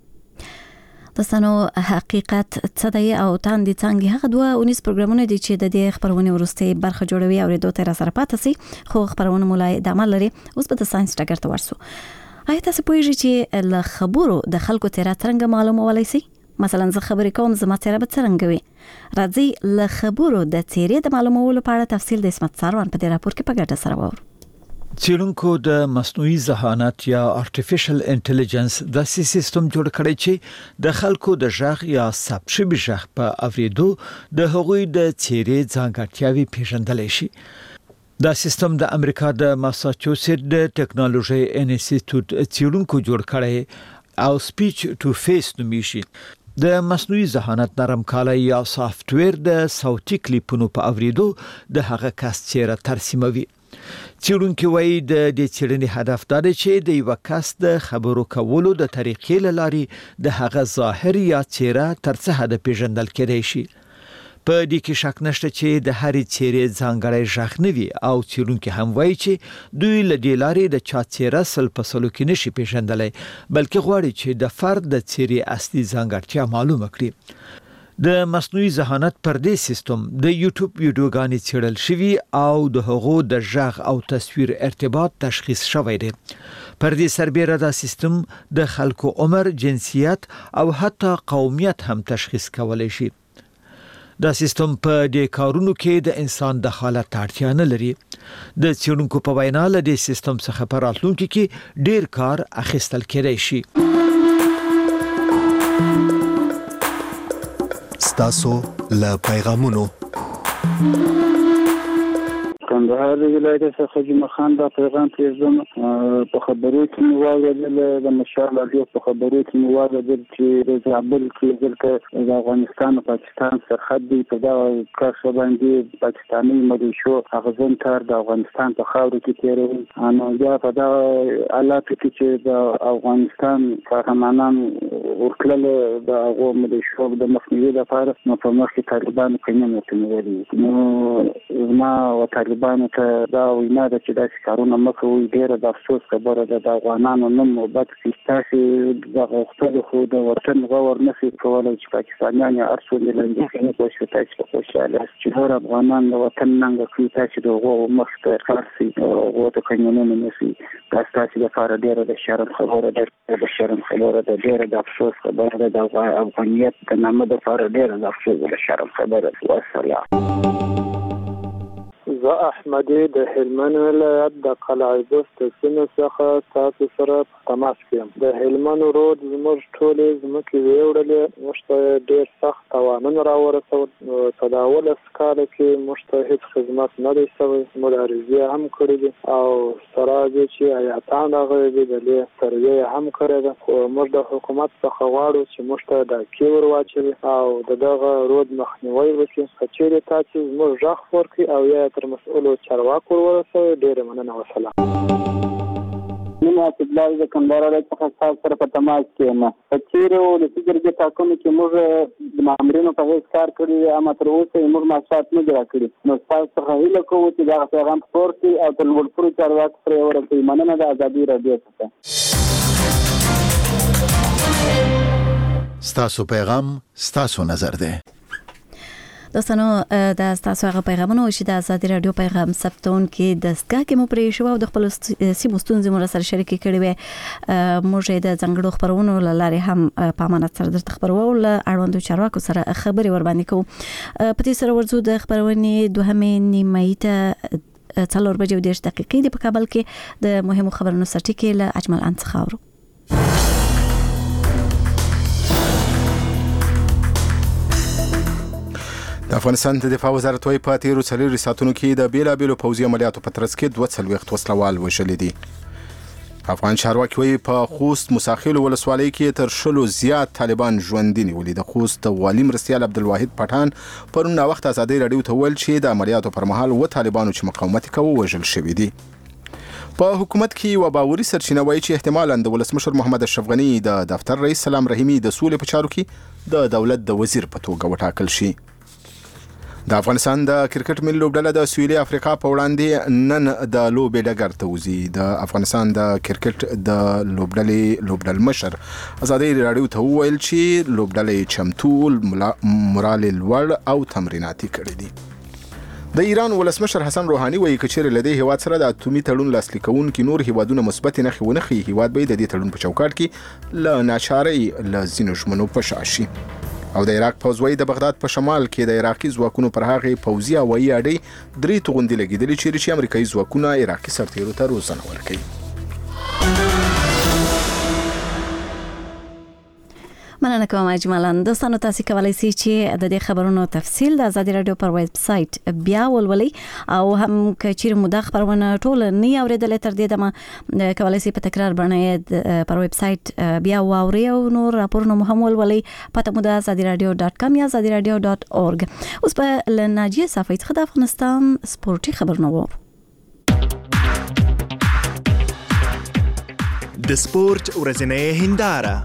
د سنو حقیقت څه دی او تاندې څانګې هغه دوه اونیز پروګرامونه دي چې د دې خبرونې وروستۍ برخه جوړوي او ریډیو ته راسره پاتې سي. خو خبرونه مولای د عمل لري. اوس به د ساينس ټاګر ته ورسو. آیا تاسو پوهیږئ چې له خبرو د خلکو تیرا څنګه معلومولای شي؟ مثلا زه خبرې کوم زما څیره به څرنګه وي. راځي له خبرو د څیرې د معلومولو په اړه تفصیل د اسمت ساروان په دې راپور کې په ګډه سره وورو. څیړونکو د مصنوعي ذهانت یا آرټیفیشل انټيليجنس د سیستم جوړ کړی چې د خلکو د ژغ یا ثبت شوي ژغ په اوریدو د هغوی د څیرې ځانګړتیاوې پیژندلی شي. دا سیستم د امریکا د ماساچوسټ د ټیکنالوژي انسټیټیوټ څیړونکو جوړ کړی او سپیچ ټو فیس نومیږي. د مصنوعي ذهانت نرم کالی یا سافټویر د صوتي کلیپونو په اوریدو د هغه کس څیره ترسیموي. څیړونکي وایي د دې څیړنې هدف دا دی چې د یو کس د خبرو کولو د طریقې له لارې د هغه ظاهر یا څیره تر څه حده پیژندل کېدای شي. په دې کې شک نشته چې د هرې څیرې ځانګړی ژغ نه وي او څیړونکي هم وایي چې دوی له دې لارې د چا څیره سل په سلو کې نشي پیژندلی، بلکې غواړي چې د فرد د څیرې اصلي ځانګړتیا معلومه کړي. د مصنوعي ذهانت پر دې سیستم د یوټیوب ویډیوګانې څیړل شوي او د هغو د ژغ او تصویر ارتباط تشخیص شوی دی. پر دې سربیره دا سیستم د خلکو عمر، جنسیت او حتی قومیت هم تشخیص کولی شي. دا سیستم په دې کارونو کې د انسان دخالت اړتیا نه لري. د څیړونکو په وینا له دې سیستم څخه په راتلونکي کې ډیر کار اخیستل کېدای شي. ستاسو له پیغامونو کندهار ولایت څخه جمعه خان دا پیغام پرېږدم. په خبرو کې مو واورېدل د مشال راډیو په خبرو کې مو واورېدل چې د زابل کې دلته د افغانستان او پاکستان سرحد دی. په دا کار باندې پاکستاني ملیشو هغه تر د افغانستان په خاورو کې تیروي. نو بیا په دا حالاتو کې چې د افغانستان قهرمانان ورکړل د هغو ملیشو د مخنیوي لپاره نو په مخ کې طالبان قانون ورکوي. نو ما او طالبان ته دا وینا ده چې دا کارونه مخوي. ډیره د افسوس خبره ده د افغانانو نوم محبت کې تاسو د غوښتلو خو د وطن غور نشي کولای چې پاکستانیان یې ارسو نه لږه نه کوشش تاسو په خوشاله چې هر افغانان د وطن ننګ کوي تاسو د غو مخ ته فارسي او د قانونونو نشي تاسو د فار ډیره د شرم خبره ده د شرم خبره ده ډیره د افسوس خبره ده د افغانیت د نامه د فار ډیره د افسوس د شرم خبره ده. والسلام. زه احمدی د هلمند ولایت د قلعه بست سیمې څخه تاسو سره په تماس کې یم. د هلمند رود زموږ ټولې ځمکې ویوړلې، موږ ته ډېر سخت تاوانونه راورسول. په دا اولس کاله کې موږ ته هېڅ خدمت نه دی شوی. مبارزې هم کړې دي او سره دې چې ایاتان راغلي دي د دې سروې هم کړې ده. خو موږ د حکومت څخه غواړو چې موږ ته ډاکې ور واچوي او د دغه رود مخنیوی وکړي. که چیرې تاسو زموږ غږ پورکړي او یا تر مسؤلو چارواکو ورسوي ډېره مننه. وسلام. مين استدلال د کندهار څخه تاسو سره په تماس کې یم په چیرې ولسي جرګې ټاکنو کې موږ د مامورینو په هیڅ کار کړی اما تر اوسه موږ معلومات نه راکړي نو تاسو څخه هیله کوو چې دا پیغام پورتي او د لوړپوړو چارواکو پرې ورسوي مننه د ازادي راډیو څخه ستاسو پیغام ستاسو نظر ده دوستانو د تاسو هغه پیغامونه چې د ازادي رادیو پیغام ثبتون کې دستګاه کې مو پرې شو او د خپل سیمو ستونزې مو سره شریک کړي وي موږ د ځنګړو خبرونو لاره هم په امانت سره درته خبرو او اړوندو چارواکو سره خبري ور باندې کوو په دې سره ورزو د خبرونې دوهمې نیمه ته څلور بجې او دېرش دقیقې د په کابل کې د مهمو خبرونو سرټکی له اجمل انتخاورو د افغانستان د دفاع وزارت وايي په تیرو څلورو ساعتونو کې د بیلابېلو پوځي عملیاتو په ترڅ کې دوه څلوېښت وسلوال وژلي دي. افغان چارواکي وايي په خوست مساخیل ولسوالۍ کې تر شلو زیات طالبان ژوندي نیولي. د خوست والي مرستیال عبدالواحد پټان پرون ناوخت ازادي رادیو ته ویل چې د عملیاتو پر مهال و طالبانو چې مقاومت کوي وژل شوي دي. په حکومت کې یو باوري سرچینه وايي چې احتمالاً د ولسمشر محمد اشرف غني د دفتر رئیس سلام رحیمي د سولې په چارو کې د دولت د وزیر په توګه وټاکل شي. د افغانستان د کرکټ ملي لوبډله د سویلي افریقا په وړاندې نن د لوبې ډګر ته وځي. د افغانستان د کرکټ د لوبډلې لوبډل مشر ازادي راډیو ته وویل چې لوبډلې چمتو مورال لوړ او تمریناتي کړي دي. د ایران ولسمشر حسن روحاني وایي چې چیرې لدې هیواد سره د اتومي تړون لاسلیک کوونکي نور هیوادونه مثبت نښې ونه ښیي هیواد به د دې تړون په چوکاټ کې له ناچارۍ له ځینو ژمنو په شا شي. او د عراق پوځ وايي د بغداد په شمال کې د عراقي ځواکونو پر هغه پوځي هوایي اډې درې توغندې لګېدلې چې امریکایي ځواکونه عراقي سرتیرو ته روزنه ورکوي. مننه کوم اجمالان. دوستانو تاسو کولای شئ چې د دې خبرونو تفصیل د ازادي رادیو پر ویب سټ بیا ولولئ او هم کچیر مو د خبرونه ټول نه اوریدل تر دې دمه کولای شئ په تکرار باندې پر ویب سټ بیا واوري او نور راپورونه مو هم ولولئ. پته مو د ازادي رادیو ډاټ کام یا ازادي رادیو ډاټ اورګ. اوس په لناجیه صفحه څخه د افغانستان سپورتي خبرونه وو. د سپورت ورځنۍ هنداره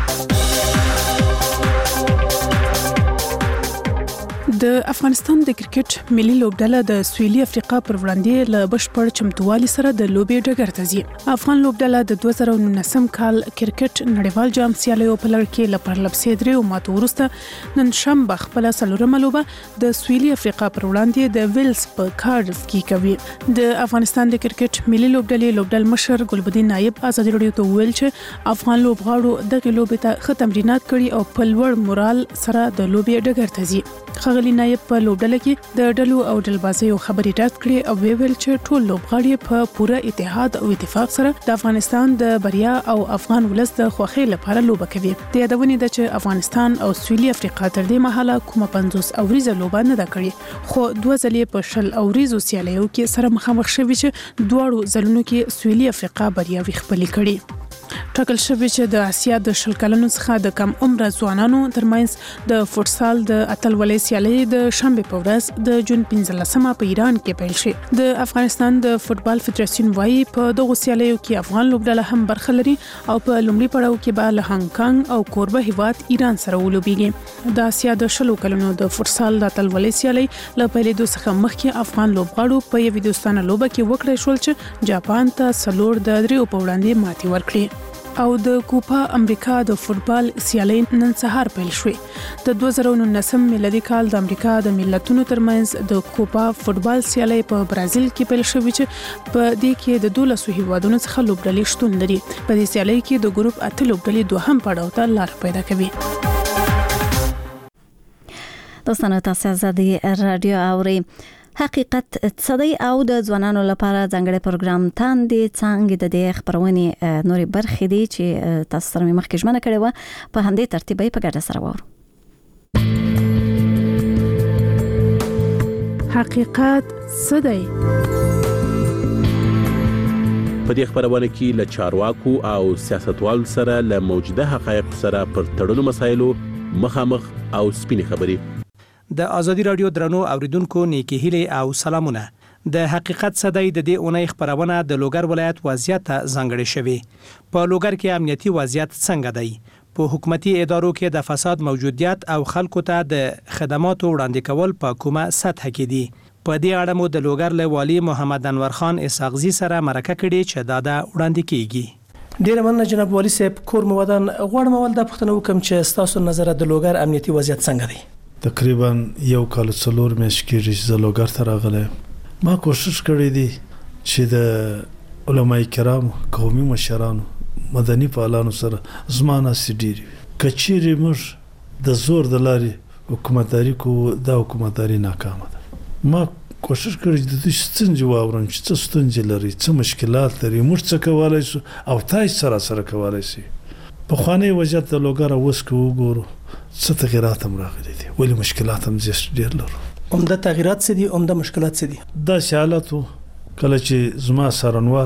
د افغانستان د کرکټ ملي لوبډله د سویلي افریقا پر وړاندې له بشپړ چمتووالي سره د لوبې ډګر ته ځي. افغان لوبډله د دوه زره نولسم کال کرکټ نړیوال جام سیالیو په لړ کې له پرلپسې درې ماتو وروسته نن شنبه خپله څلورمه لوبه د سویلي افریقا پر وړاندې د ویلز په کارډف کې کوي. د افغانستان د کرکټ ملي لوبډلې لوبډل مشر ګلبدین نایب ازادي راډیو ته ویل چې افغان لوبغاړو دغه لوبې ته ښه تمرینات کړي او په لوړ مورال سره د لوبې ډګر ته ځي. خغلی نایب په لوبډله کې د ډلو او ډلبازیو خبرې رد کړې او ویل چې ټول لوبغاړي په پوره اتحاد او اتفاق سره د افغانستان د بریا او افغان ولس د خوښۍ لپاره لوبه کوي. د یادونې ده چې افغانستان او سویلي افریقا تر دې مهاله کومه پنځوس اوریزه لوبه نه ده کړې خو دوه ځلې په شل اوریزو سیالیو کې سره مخامخ شوي چې دواړو ځلونو کې سویلي افریقا بریاوي خپلې کړې. ټاکل شوی چې د آسیا د شل کلنو څخه د کم عمره ځوانانو ترمنځ د فوټسال د اتلولۍ سیالي د شنبه په ورځ د جون پنځلسمه په ایران کې پیل شي. د افغانستان د فوټبال فدراسیون وايي په دغه سیالیو کې افغان لوبډله هم برخه لري او په لومړي پړاو کې به له هانګ کانګ او کوربه هیواد ایران سره ولوبېږي. د آسیا د شلو کلنو د فوټسال د اتلولۍ سیالي له پیلېدو څخه مخکې افغان لوبغاړو په یوه دوستانه لوبه کې وکړای شول چې جاپان ته څلور د دریو په وړاندې ماتې ورکړې. او د کوپا امریکا د فوټبال سیالي نن سهار پیل شوې. د دوه زره نولسم میلادي کال د امریکا د ملتونو ترمنځ د کوپا فوټبال سیالي په برازیل کې پیل شوې چې په دې کې د دولسو هیوادونو څخه لوبډلې شتون لري. په دې سیالي کې د ګروپ اته لوبډلې دوهم پړاو ته لار پیدا کوي. دوستانو تاسو ازادي رادیو اوري. حقیقت صدی او د ځوانانو لپاره ځانګړی پروګرام تاندې څنګه د دې خبرونې نوري برخې دي چې تاسو سره مخکې ژمنه کړې و په همدې ترتیب په ګډه سره وورو. حقیقت صدی په دې خبرونه کې له چارواکو او سیاستوالو سره له موجوده حقایق سره پر تړلو مسایلو مخامخ او سپینې خبرې. د ازادي رادیو درنو اوریدونکو نیکی هیله او سلامونه. د حقیقت صدای د دې اونۍ خبرونه د لوګر ولایت وضعیت ته ځانګړې شوې. په لوګر کې امنیتي وضعیت څنګه دی؟ په حکومتي ادارو کې د فساد موجودیت او خلکو ته د خدماتو وړاندې کول په کومه سطح کې دي؟ په دې اړه مو د لوګر له والي محمد انور خان اسحاقزي سره مرکه کړې چې دا د وړاندې کیږي. ډیر مننه جناب والي صاحب. کور مودان غواړم اول د پښتنو کوم چې تاسو نظر د لوګر امنیتي وضعیت څنګه دی؟ تقریبا یو کال څلور میاشتې کېږي چې لوګر ته راغلی. ما کوشش کړی دی چې د علماء کرام، قومي مشرانو، مدني فعالانو سره زمانه سډيري کچيري موږ د زور د لاري حکومتداري کو دا حکومتداري ناکامه ده. ما کوشش کړی د دې ستونزې واورم چې څه ستونزې لري، څه مشکلات لري، موږ څه کولای شو او تاسو سره سره کولای شي. په خواني وضعیت د لوګر اوس کو وګورو څه تغیرات هم راغلي دي، ولې مشکلات هم زیات ډیر لرو. عمده تغیرات څه دي؟ عمده مشکلات څه دي؟ دا حالتو کله چې زما سرنوال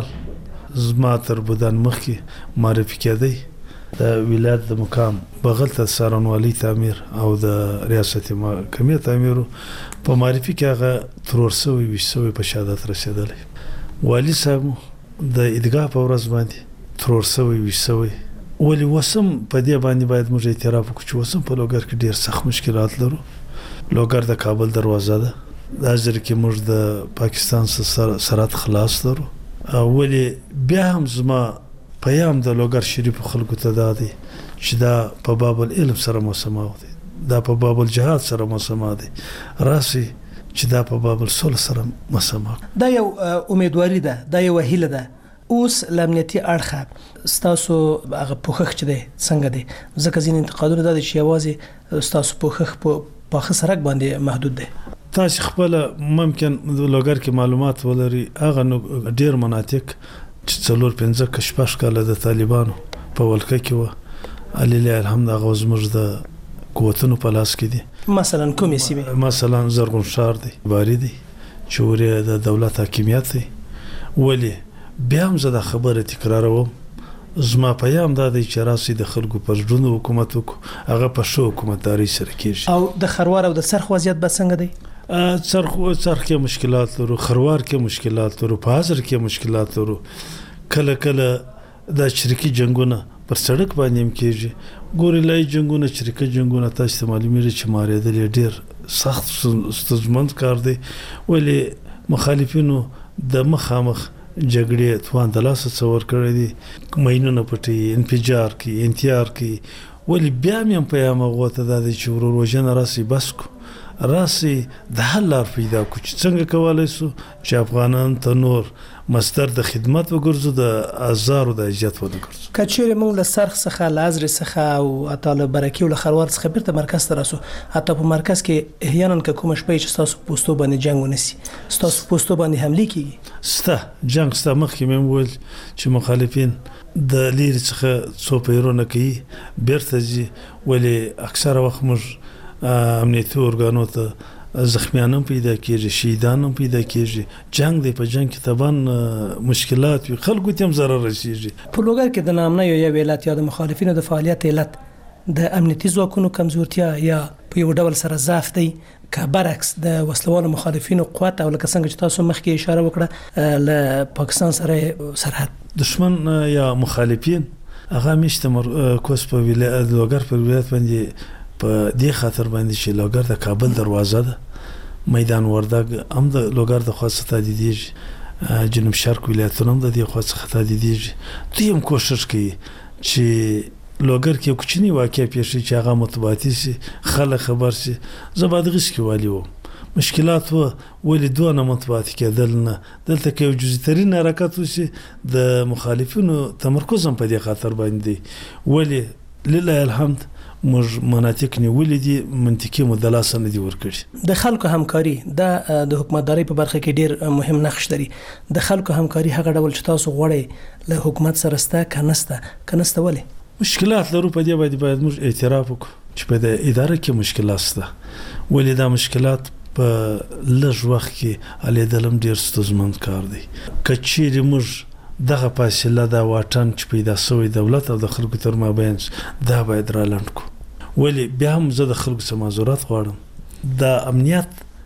زما تر بدن مخکې معرفي کېدی د ولایت د مقام بغل ته سرنوالي تعمیر او د ریاست محکمې تعمیر په معرفي کې هغه ترور سوی وسوي په شهادت رسیدلی. والي صاحب د ادګاه په ورځ باندې ترور سوی وسوي ولې وسم په دې باندې باید موږ اعتراف وکړو چې وسم په لوګر کې ډیر سخت مشکلات لرو. لوګر د کابل دروازه ده، دا ځکه چې موږ د پاکستان سره سرحد خلاص لرو. اولی بیا هم زما پیام د لوګر شریف خلکو ته دادی چې دا په باب العلم سره مسما دی، دا په باب الجهاد سره مسما دی، راسي چې دا په باب الصلح سره مسما. دا یو امیدواري ده، دا یو هیله ده. اوس لامنیتي اړخه ستاسو هغه پوښښ چې دی څنګه دی؟ ځکه ځین انتقادونه دا چې یوازې ستاسو پوښښ په پاخه سرک باندې محدود دی. تاسو خپل ممکن د لوګر کې معلومات ولري، هغه ډیر مناطق چې څلور پنځه کشپاش کاله د طالبانو په ولکه کې و، علیله الحمد هغه زموږ د قوتونو په لاس کې دي. مثلا کومې سیمې؟ مثلا زرغون شار دی، باری دی، چورې د دولت حاکمیت دی. ولی بیا هم زه د خبره تکراروم، زما پیام دا دی چې راسي د خلکو پر ژوند حکومت وکړو، هغه په شو حکومتداري سره کېږي. او د خروار او د سرخ وضعیت به څنګه دی؟ سرخ سرخ کې مشکلات لرو، خروار کې مشکلات لرو، په حاضر کې مشکلات لرو. کله کله د شریکي جنگونه پر سړک باندې هم کېږي. ګوري لای جنگونه، شریکي جنگونه تاسو ته معلومیږي چې ماریدل ډیر سخت ستونزمن کار دی. ولی مخالفینو د مخامخ جګړې توان د لاس څور کړی دي، مینونه پټي، انفجار کی، انتحار کی. ولی بیا هم پیغام غوته د چې ورور وژنه راسي بس کو راسي د حل لار پیدا کو چې څنګه کولای شو چې افغانان ته نور مصدر د خدمت وګرځو، د ازار او د اجازه وګرځو. کچېره موږ له سرخ څخه، لازر څخه او اټاله برکی او خروار څخه بیرته مرکز ته راسو. حتی په مرکز کې احیانا کوم شپه چې تاسو پوسټو باندې جنگ ونسی، تاسو پوسټو باندې حمله کیږي. ستا جنگ ستا مخکې مې وویل چې مخالفین د لیر څخه څو پیرونه کوي بیرته ځي. ولی اکثره وخت موږ امنیتي ارګانو ته زخمیانم پیدا کیږي، شهیدانم پیدا کیږي. جنگ دی، په جنگ کې طبعا مشکلات وي، خلکو ته هم ضرر رسیږي. په لوګر کې د نامنه یو علت یا د مخالفینو د فعالیت علت د امنیتي ځواکونو کمزورتیا یا په یو ډول سره ضعف دی، که برعکس د وسلوالو مخالفینو قوت او لکه څنګه چې تاسو مخکې اشاره وکړه له پاکستان سره سرحد دشمن یا مخالفین هغه مشته کوس په ولایت لوګر په ولایت باندې په دې خاطر باندې چې لوګر د کابل دروازه ده، میدان وردګ هم د لوګر د خاصه تدیدیږي، جنوب شرق ولایتونه هم د دې خاصه تدیدیږي. دوی هم کوشش کوي چې لوګر کې کوچنی واقعي پیښې چې هغه متباعتي شي، خلک خبر شي. زبادغیس کې والی و مشکلات و، ولی دوه متباعتي کېدل نه، دلته کې یو جزئی ترين حرکت وشي د مخالفینو تمرکز هم په دې خاطر باندې. ولی لله الحمد موږ مناطق نیولې دي، منطقي مدلاسه نه دي ورکړي. د خلکو همکاري د د حکومتداري په برخه کې ډیر مهم نقش لري. د خلکو همکاري هغه ډول چې تاسو غواړئ له حکومت سره ستا کنسته کنسته ولې مشکلات لرو. په دې باندې باید موږ اعتراف وکړو چې په دې اداره کې مشکلات شته. ولې دا مشکلات په لږ وخت کې الیدلم ډیر ستونزمن کار دی. کچېری موږ دغه فاصله دا واټن چې پیدا شوی دولت او د خلکو تر مابین دا باید را لاند کو. ولی بیا هم زه د خلکو سره معذرت غواړم. د امنیت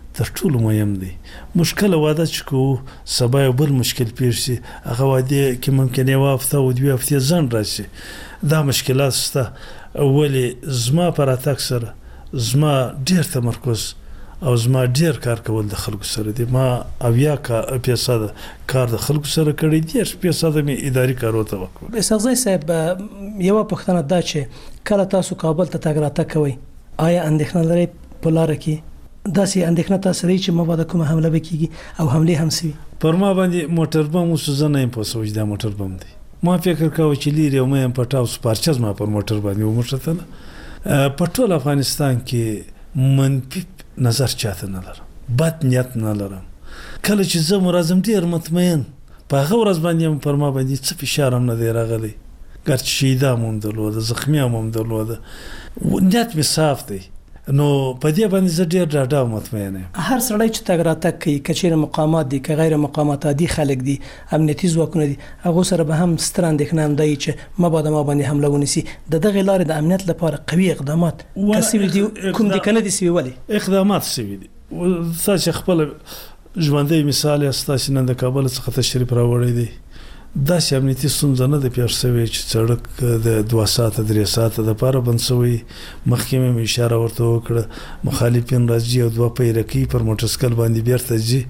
تر ټولو مهم دی. مشکل واده چې کو سبا یو بل مشکل پیښ شي هغه واده کې ممکن یو هفته او دوه هفتې ځان راشي. دا مشکلات سته. ولی زما پر اتاک سره زما ډیر تمرکز او زما ډیر کار کول د خلکو سره دی. ما اویا کا پیسې کار د خلکو سره کړی دی، پیسې د اداري کارو ته وکړ. اسحاق صاحب یو پښتنه دا چې کله تاسو کابل ته تګ راته کوي آیا اندېښنه لري په لار کې داسې اندېښنه تاسو لري چې مبادا کومه حمله وکړي او حمله هم سوي؟ پر ما باندې موټر بم اوس زنه هم په سوچ دا موټر بم دی. ما فکر کاوه چې لیري او مې په تاسو پارچز ما پر موټر باندې ومشتله. په ټول افغانستان کې منفي نظر چاته نه لرم، بد نیت نه لرم. کله چې زه مرزم ډیر مطمئن په هغه ورځ باندې پر ما باندې څه فشار هم نه دی راغلی، ګرچې شهیدا هم درلوده، زخمی هم درلوده، نیت مې صاف دی. نو په دې باندې زه ډیر ډاډه او مطمئن یم. هر سړی چې تګ راتګ کوي کچېره مقامات دي که غیر مقامات دي خلک دي امنیتي ځواکونه دي هغه سره به هم ستر اندېښنه هم دی چې مبادا ما باندې حمله ونیسي. د دغه لارې د امنیت لپاره قوي اقدامات کسي دي کوم دي کنه دي سوي ولي اقدامات سوي دي. تاسو خپل ژوندۍ مثال استاسو نن د کابل څخه تشریف راوړی دی. دا چې امنیتي ستونزه نه ده پیښ شوې چې سړک د دوه ساعته درې ساعته د پاره بند شوی. مخکې مې اشاره ورته وکړه مخالفین راځي او دوه پیرکی پر موټرسایکل باندې بیرته ځي.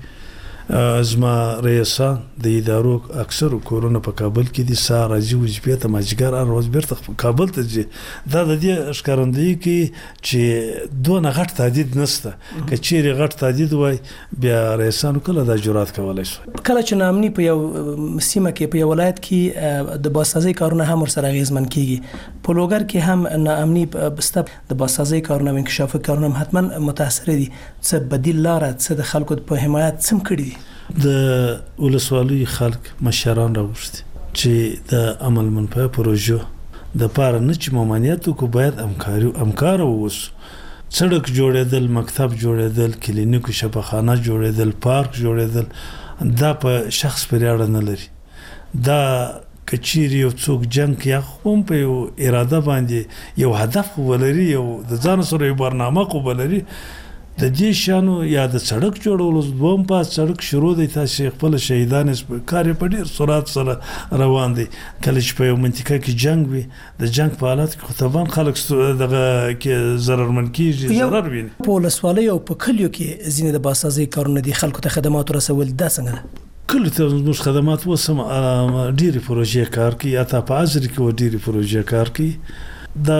زما رئیسان د ادارو اکثر کورونه په کابل کې دي، سار راځي وجبه ته ماجګر هر ورځ بیرته کابل ته ځي. دا د دې ښکارندوی کې چې دوه غټ تهدید نشته. که چیرې غټ تهدید وای بیا رئیسانو کله دا جرأت کولای شي. کله چې نامني په یو سیمه کې په یو ولایت کې د بازسازي کارونه هم ورسره غیزمن کیږي، په لوګر کې هم نامني بستب د بازسازي کارونه او انکشافي کارونه حتما متاثر دي. څه بدیل لاره څه د خلکو په حمایت سم کړی دي. د ولسوالۍ خلک مشران راوښتي چې د عمل منفعه پروژو د پاره نه چې ممانعت کو باید همکاري همکار اوسو. سړک جوړېدل، مکتب جوړېدل، کلینیک شفاخانه جوړېدل، پارک جوړېدل دا په شخص پورې اړه نه لري. دا کچيري یو څوک جنگ یا هم په یو اراده باندې یو هدف ولري، یو د ځان سره یو برنامه کو ولري، د دې شانو یا د سړک جوړولو دوم په سړک شروع دی تاسو خپل شهیدان کار په ډیر سرعت سره روان دي. کله چې په یو منطقه کې جنگ وي د جنگ په حالت کې خطبان خلک دغه کې ضرر من کیږي، ضرر ویني. په ولسوالۍ او په کلیو کې ځینې د بازسازي کارونه دي خلکو ته خدمات رسول دا څنګه؟ کله ته موږ خدمات وسم ډیری پروژې کار کوي، اته په ازر کې و ډیری پروژې کار کوي. دا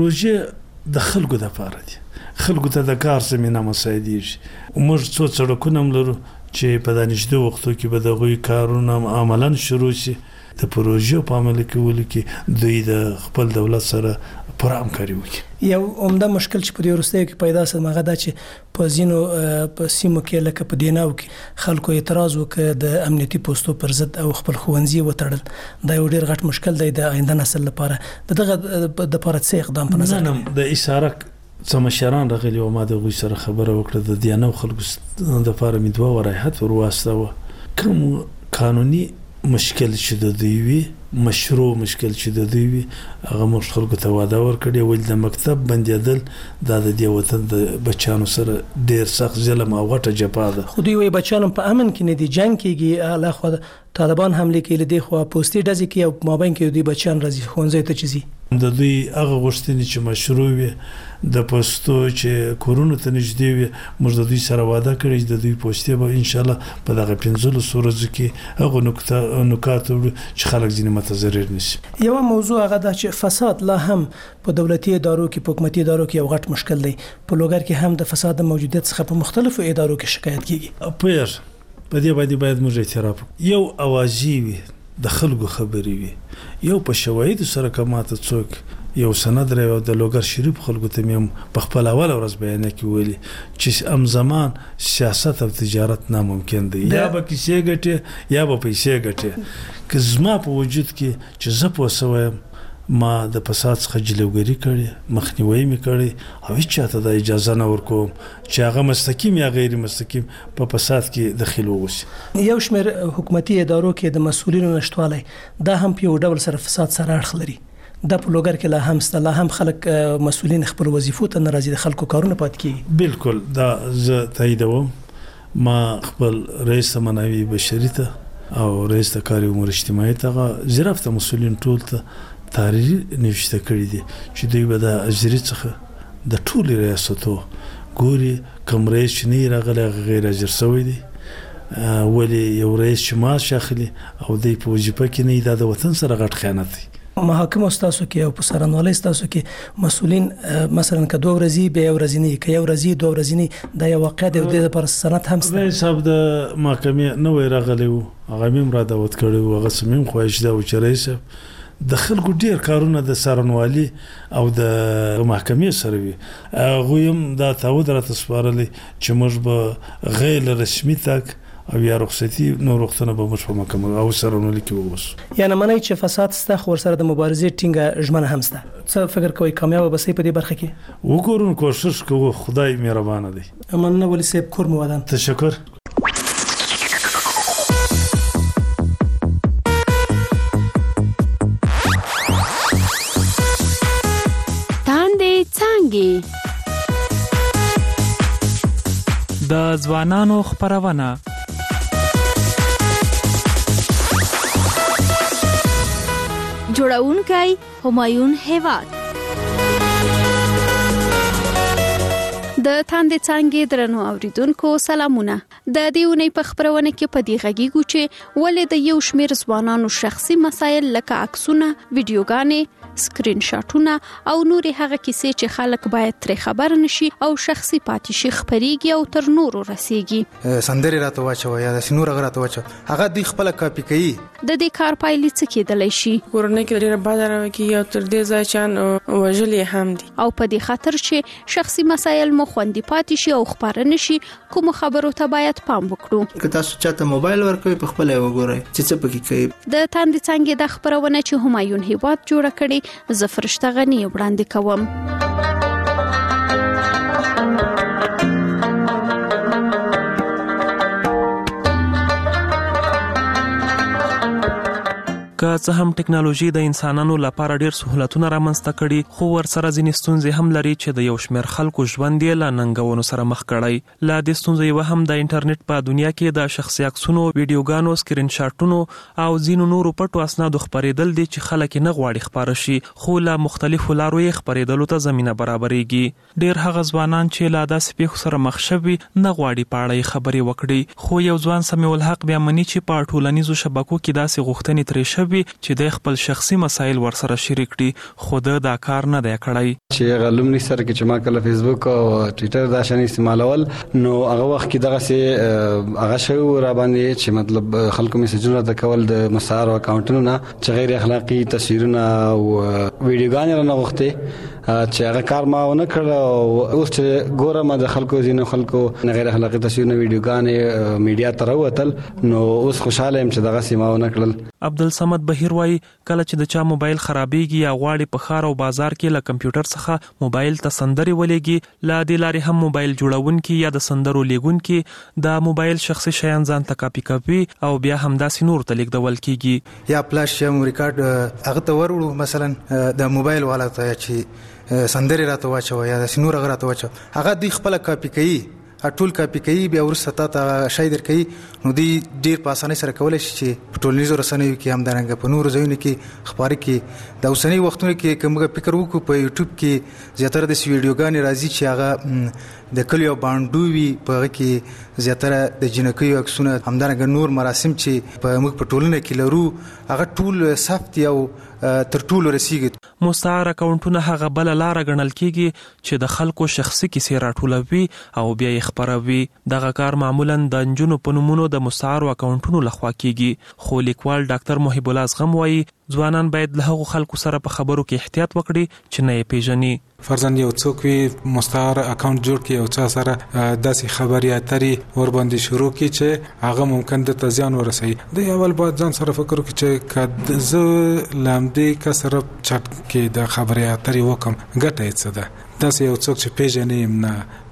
پروژې د خلکو د لپاره دي، خلکو ته د کار زمينه مساعدېږي. موږ څو څړکونه لرو چې په دانشده وختو کې به دغه کارونه عملاً شروع شي. د پروژې په عمل کولو کې دوی د خپل دولت سره پوره همکاري وکړي. یو عمده مشکل چې په دې وروستیو کې پیدا سو مغه دا چې په ځینو په سیمو کې لکه په دیناو کې خلکو اعتراض وکړ د امنیتي پوسټو پر ضد او خپل خوندزي وتړل. دا یو ډیر غټ مشکل دی د آینده نسل لپاره. دغه د لپاره څه اقدام په نظر کې د اشاره څه مشران راغلي او ما د غوي سره خبره وکړه د دیانو خلکو د لپاره مې دوه ورایحت ورواستوه. کوم قانوني مشکل چې د دوی وي، مشروع مشکل چې د دوی وي، هغه موږ خلکو ته واده ورکړی ول د مکتب بندیدل دا د دې وطن د بچانو سره ډیر سخت ظلم او غټه جفا ده. خو دوی وي بچانو په امن کې نه دي، جنگ کېږي، الله خو طالبان حمله کوي له خو پوسټي ډزې کوي او مابین کې دوی بچان راځي خونځي ته چيزي. د دوی هغه غوښتنې چې مشروع وي د پښتو چې کورونو ته نږدې وي، موږ د دوی سره وعده کړی چې د دوی پوسټي به ان شاء الله په دغه پنځلو ورځو کې هغه نکته نکات چې خلک ځینې متضرر نشي. یو موضوع هغه د چې فساد لا هم په دولتي ادارو کې په حکومتي ادارو کې یو غټ مشکل دی. په لوګر کې هم د فساد د موجودیت څخه په مختلفو ادارو کې شکایت کیږي. پیر په دې باندې باید موږ اعتراف یو اوازي وي، د خلکو خبرې وي، یو په شواهد سره کماته څوک یو سند راو د لوګر شریف خلکو ته مې په خپل اول ورځ بیان کې ویلي چې ام زمان سیاست او تجارت ناممکن دی، یا به کیسې ګټي یا به پیسې ګټي. که زما په وجود کې چې زه پوسوم ما د فساد څخه جلوګری کړي، مخنیوي مې کړي او هیڅ چاته د اجازه نه ورکوم چې هغه مستقیم یا غیر مستقیم په فساد کې دخیل ووسی. یو شمېر حکومتي ادارو کې د مسؤلینو نشټوالی دا هم په یو ډول سره فساد سره اړخ لري. د پلوګر کې لا هم ست لا هم خلک مسولین خپل وظیفو ته ناراضي د خلکو کارونه پات کی. بالکل دا زه تاییدوم. ما خپل رئیس منوي بشری ته او رئیس د کار امور اجتماعي ته ظرافت مسولین ټول ته تاریخ نوشته کړی دي چې دوی به د اجري څخه د ټول ریاستو ګوري کوم رئیس نه راغلی غیر اجر شوی دی ولی یو رئیس چې ما شاخلي او د پوجيپه کې نه د وطن سره غټ خیانت دی. محاکم استاسو کې او په سرانوالي استاسو کې مسولین مثلا که دوه ورځې به یو ورځې نه کې یو ورځې دوه ورځې نه د یو واقع د پر سنت هم ست حساب د محکمې نو راغلی وو هغه مم را دعوت کړی وو هغه سمیم خوښ دا و چې رئیس د خلکو ډیر کارونه د سرانوالي او د محکمې سره وي هغه هم دا تعهد را تسپارلې چې موږ به غیر رسمي تک او یا رخصتي نو رخصتنه به موږ په محکمه او سرانوالي کې ووس. یعنی منای چې فساد ستا خور سره د مبارزې ټینګه ژمنه هم ستا. څه فکر کوي کامیاب به سي په دې برخه کې؟ وګورم کوشش کوو خدای مهربان دی. مننه ولي سیب کور مو ودان. تشکر. د ځوانانو خبرونه جوړونکی همایون هیواد د تاندې څنګه درنو اوریدونکو سلامونه. د دې ونې په خبرونه کې په دې غږیږو چې ولې د یو شمېر ځوانانو شخصي مسایل لکه عکسونه، ویډیوګانې، سکرین شاټونه او نورې هغه کیسې چې خلک باید ترې خبر نشي او شخصي پاتې شي خبريږي او تر نورو رسیږي. سندري راته واچو یا د سنور غراته واچو هغه دوی خپل کاپی کوي. د دې کار پایلې څه کېدلی شي؟ کورنۍ کې ډېر بازار راوکی او تر دې ځای چان وژلې هم دي او په دې خاطر چې شخصي مسایل مو خوندي پاتې شي او خبر نشي کوم خبرو ته باید پام وکړو. که تاسو چاته موبایل ورکوي په خپل وګورئ چې څه پکې کوي. د تاندې څنګه د خبرونه چې همایون هیواد جوړ کړي زه فرشته غنی وړاندې کوم. که څه هم ټکنالوژي د انسانانو لپاره ډېر سہولتونه رامنځته کړي خو ورسره ځینې ستونزې هم لري چې د یو شمېر خلکو ژوند یې له ننګونو سره مخ کړی. له دې ستونزو یوه هم د انټرنیټ په دنیا کې د شخصي عکسونو، ویډیوګانو، سکرین شاټونو او ځینو نورو پټو اسنادو خپرېدل دي چې خلک نه غواړي خپاره شي خو له مختلفو لارو یې خپرېدلو ته زمینه برابرېږي. ډېر هغه ځوانان چې له داسې پیښو سره مخ شوي نه غواړي په اړه یې خبرې وکړي خو یو ځوان سمیع الحق بیا مني چې په ټولنیزو شبکو کې داسې غوښتنې ترې شوي چې د خپل شخصي مسایل ورسره شریک کړي خو دا کار نه دی کړی. چې غلم ني سره کې چې ما کله فیسبوک او ټوئیټر دا شان استعمالول نو هغه وخت کې دغه سي هغه شو را باندې چې مطلب خلکو میسجونه د کول د مسار او اکاونټونو نه چې غیر اخلاقی تصویرونه او ویډیوګانې نه غوښته چې هغه کار ما ونه کړ او اوس چې ګورم د خلکو زینو خلکو غیر اخلاقی تصویرونه ویډیوګانې میډیا ته راوتل نو اوس خوشاله يم چې دغه سیمه ونه کړل. عبدالصمد بهیر وای کله چې د چا موبایل خرابېږي یا غواړي په ښار او بازار کې له کمپیوټر څخه موبایل ته سندري ولېږي لا د لارې هم موبایل جوړونکي یا د سندرو لیږونکي د موبایل شخصي شیان ځان ته کاپي کوي او بیا هم داسې نور ته لیږدول کیږي یا فلاش یا ریکارډ هغه ته وروړو مثلا د موبایل والا ته چې سندري راته واچو یا د سنور غراته واچو هغه دوی خپل کاپي کوي ټول کاپی کوي بیا ورسته تا شای در کوي نو دی ډیر په اسانۍ سره کولای شي چې په ټولنیزو رسنیو کې هم درنګ په نور ځایونو کې خبرې کې د اوسنۍ وختونو کې کومه فکر وکړو په یوټیوب کې زیاتره د ویډیوګانې راځي چې هغه د کلیو باندې وی په کې زیاتره د جنکیو عکسونه همدارنګ نور مراسم چې په موږ په ټولنه کې لرو هغه ټول ثبت یو تر ټولو رسیږي. مستعار اکاونټونه هغه بل لار غنل کیږي چې د خلکو شخصي کیسې راټولوي او بیا یې خبروي. دغه کار معمولا د انجونو په نومونو د مستعار اکاونټونو لخوا کیږي خو لیکوال ډاکټر محب الله زغم وایي ځوانان باید له هغو خلکو سره په خبرو کې احتیاط وکړي چې نه یې پیژني. فرضاً یو څوک وي مستعار اکاونټ جوړ کړي او چا سره داسې خبري اترې ور باندې شروع کړي چې هغه ممکن د تزیان ورسي. د اول باید ځان سره فکر وکړي چې کله زه لامدې کا سره چټ کې د خبري اترې وکم ګټه یې څه ده. داسې یو څوک چې پیژنې نه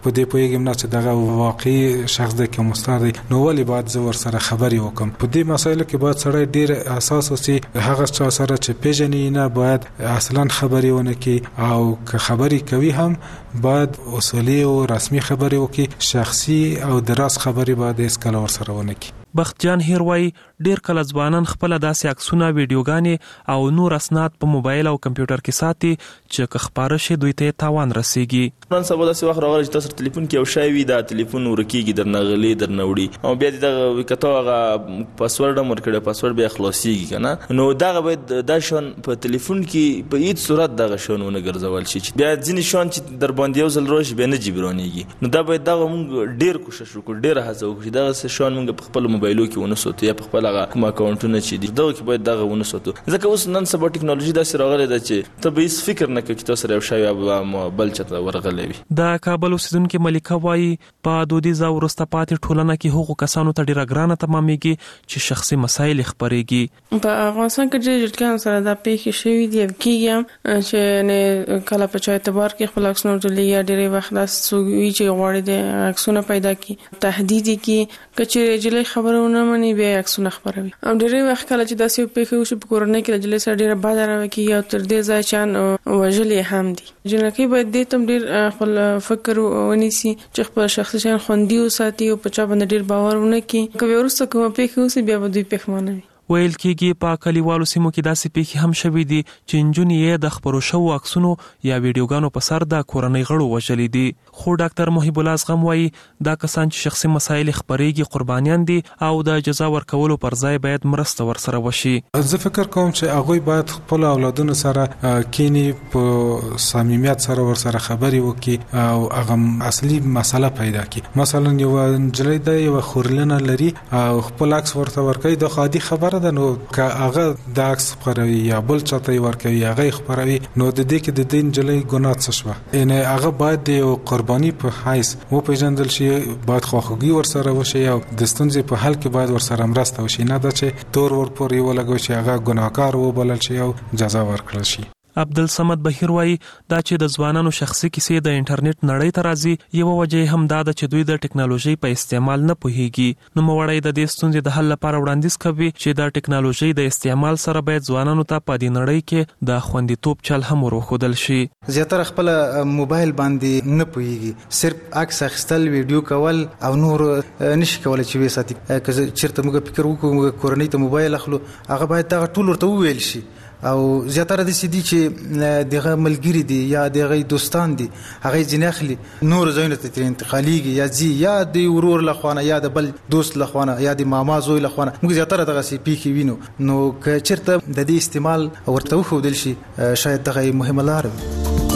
په دې پوهیږم نه چې دغه واقعي شخص د کوم استاد نو ولې باید زه ور سره خبري وکم. په دې مسایلو کې باید سړی ډیر اساس اوسي، هغه چا سره چې پیژنې نه باید اصلا خبري ونه کی، او که خبري کوي هم باید اصولي او رسمي خبري وکي، شخصي او دراز خبري باید هیڅ کله ور سره ونه کی. بختجان هیروي ډیر کله ځوانان خپل داسې عکسونه، ویډیوګانې او نور اسناد په موبایل او کمپیوټر کې ساتي چې که خبره شي دوی ته تاوان رسیږي. نن سبا داسې وخت راغلی چې تاسو ټلیفون کې یو شی وي، دا ټلیفون ورکیږي، درنه غلي درنه وړي، او بیا دغه کته هغه پاسورډ هم ورکړي، پاسورډ بیا خلاصيږي کنه. نو دغه باید دا شون په ټلیفون کې په هیڅ صورت دغه شونونه ګرځول شي چې بیا ځینې شون چې در باندې یو ځل راشي بیا نه جبرانېږي. نو دا باید دغه موږ ډیر کوشش وکړو، ډیر هڅه وکړو چې دغه شون موږ په خپل موبایلو کې ونه ساتو یا په خپل هغه کوم اکاونټونه چې دي دغه کې باید دغه ونه ساتو. ځکه اوس نن سبا ټکنالوژي داسې راغلې ده چې ته به هیڅ فکر نه کوې چې تاسو یو شی یا بل چاته ورغلی وي. د کابل اوسیدونکي ملکه وایي په دودیزه وروسته پاتې ټولنه کې هغو کسانو ته ډیره ګرانه تمامېږي چې شخصي مسایل خپرېږي. په افغانستان کې چې جټکان سره دا پیښې شوي دي کېږي چې نه کله په چا اعتبار کې خپل عکسونه ورتلي، ډېری وخت داسې وي چې غواړي د عکسونه پیدا کړي، تهدید کړي، که چې جلۍ خبرونه مني بیا عکسونه خبروي. او ډېری وخت کله چې داسې پیښې وشي په کورنۍ کې د جلۍ سره ډېره بده رویه کېږي او تر دې ځایه چې وژلې هم دي. جنکۍ باید دې ته ډېر خپل فکر ونیسي چې خپل شخصي شیان خوندي وساتي او په چا باندې ډېر باور ونه کړي. که وروسته کومه پیښه وشي بیا به دوی پښیمانه وي. ویل کېږي په کلیوالو سیمو کې داسې پیښې هم شوې دي چې نجونې یې د خپرو شوو عکسونو یا ویډیوګانو په سر د کورنۍ غړو وژلي دي. خو ډاکټر محب الله زغم وایي دا کسان چې شخصي مسایل خپرېږي قربانیان دي او د جزا ورکولو پر ځای باید مرسته ورسره وشي. زه فکر کوم چې هغوی باید خپل اولادونو سره کینی په صمیمیت سره ورسره خبرې وکړي او هغه اصلي مسله پیدا کړي. مثلا یو نجلۍ د یو خورلنه لري او خپل عکس ورته ورکوي، د خادي خبره ده، نو که هغه د عکس خبروي یا بل چاته ورکوي هغه خبروي، نو د دې کې د دې نجلۍ ګناه څه شوه؟ یعنی هغه باید د قرباني په حیث وپېژندل شي، باید خواخوږي ورسره وشي او د ستونزې په حل کې باید ورسره مرسته وشي، نه دا چې تور ور پورې ولګوي چې هغه ګناهکار وبلل شي او جزا ورکړل شي. عبدالصمد بهیر وایي دا چې د ځوانانو شخصي کیسې د انټرنیټ نړۍ ته راځي یو وجه هم دا ده چې دوی د ټکنالوژي په استعمال نه پوهیږي. نو موړی د دې ستونزې د حل لپاره وړاندیز کوي چې د ټکنالوژي د استعمال سره باید ځوانانو ته په دې نړۍ کې د خوندیتوب چل هم ورخودل شي. زیاتره خپل موبایل باندې نه پوهیږي، صرف عکس اخیستل، ویډیو کول او نور نشي کولای چې وساتي. که چیرته موږ فکر وکړو موږ کورنۍ ته موبایل اخلو، هغه باید دا ټول ورته وویل شي. او زیاتره د سیدی چې دغه ملګری دي یا دغه دوستان دي هغه ځنه اخلي نور زینت ته انتقالیږي یا زی یا د ورور لخوانه یا د بل دوست لخوانه یا د ماما زوی لخوانه. موږ زیاتره دغه سی پی کې وینو، نو که چیرته د دې استعمال ورته وښودل شي شاید دغه مهمه لار وي.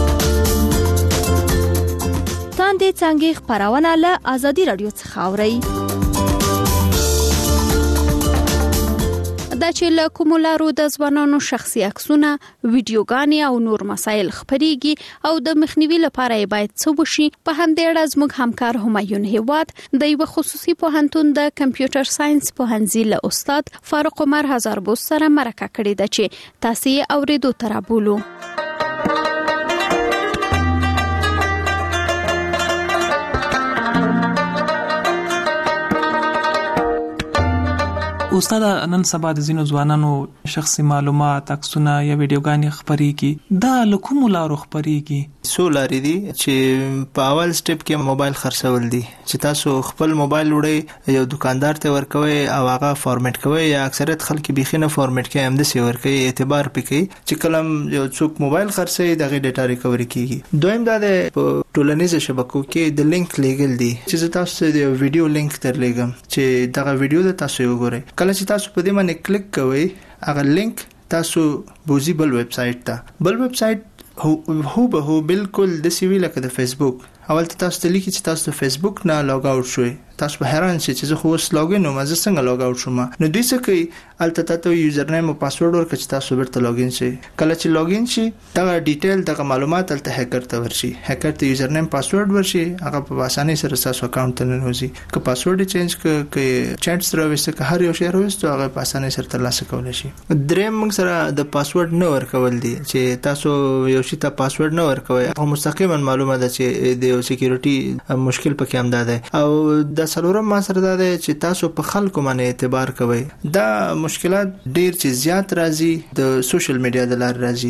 تاندې څنګه خبرونه له ازادي رادیو څخه اوري دا چې له کومو لارو د ځوانانو شخصي عکسونه، ویډیوګانې او نور مسایل خپرېږي او د مخنیوي لپاره باید څه وشي. په همدې اړه زموږ همکار همایون هیواد د یو خصوصي پوهنتون د کمپیوټر ساينس پوهنځي له استاد فاروق عمر هزاربوس سره مرکه کړې ده چې تاسو یې اوریدو ترابولو. استاد نن سبا د زینو ځوانانو شخصي معلومات، عکسونه یا ویډیوګانې خبرېږي، دا له کومو لارو خبرېږي؟ څو لارې دي چې په اول سټپ کې موبایل خرڅول دي چې تاسو خپل موبایل وړئ یو دکاندار ته ورکوي او هغه فارمیټ کوي، یا اکثریت خلک بيخي نه فارمیټ کوي، هم د سی ورکوي، اعتبار پکې چې کلم یو څوک موبایل خرڅي دغه ډیټا ریکوري کیږي. دویم دا د ټولنیزو شبکو کې د لینک لیګل دي چې تاسو د ویډیو لینک تر لګم چې دغه ویډیو د تاسو وګورئ. کله چې تاسو په دې باندې کلیک کوئ هغه لینک تاسو بوزي بل ویب سټ ته، بل ویب سټ هو هو به هو بالکل د سی وی لکه د فیسبوک. اول ته تاسو ته لیکي چې تاسو د فیسبوک نه لاګ اوټ شوي، تاسو به حیران شئ چې زه خو اوس لاګین وم، زه څنګه لاګ اوټ شوم. نو دوی څه کوي الته تاسو یوزر نیم او پاسورډ ورکړئ چې تاسو ورته لاګین شئ. کله چې لاګین شئ دا ډیټیل د معلومات الته هکر ته ورشي، هکر ته یوزر نیم پاسورډ ورشي، هغه په اسانۍ سره تاسو اکاونټ ته ننوځي. که پاسورډ چینج ک ک چټ سره وسته که هر یو شی راوستو هغه په اسانۍ سره ترلاسه کولای شي. دریم موږ سره د پاسورډ نه ورکول دي چې تاسو یو شی ته پاسورډ نه ورکوي، هغه مستقیما معلومه ده چې د سکیورټي مشکل پکې هم ده. او د سلورم ما سره ده چې تاسو په خلکو باندې اعتبار کوئ. دا مشکلات ډیر چې زیات راځي د سوشل میډیا د لارې راځي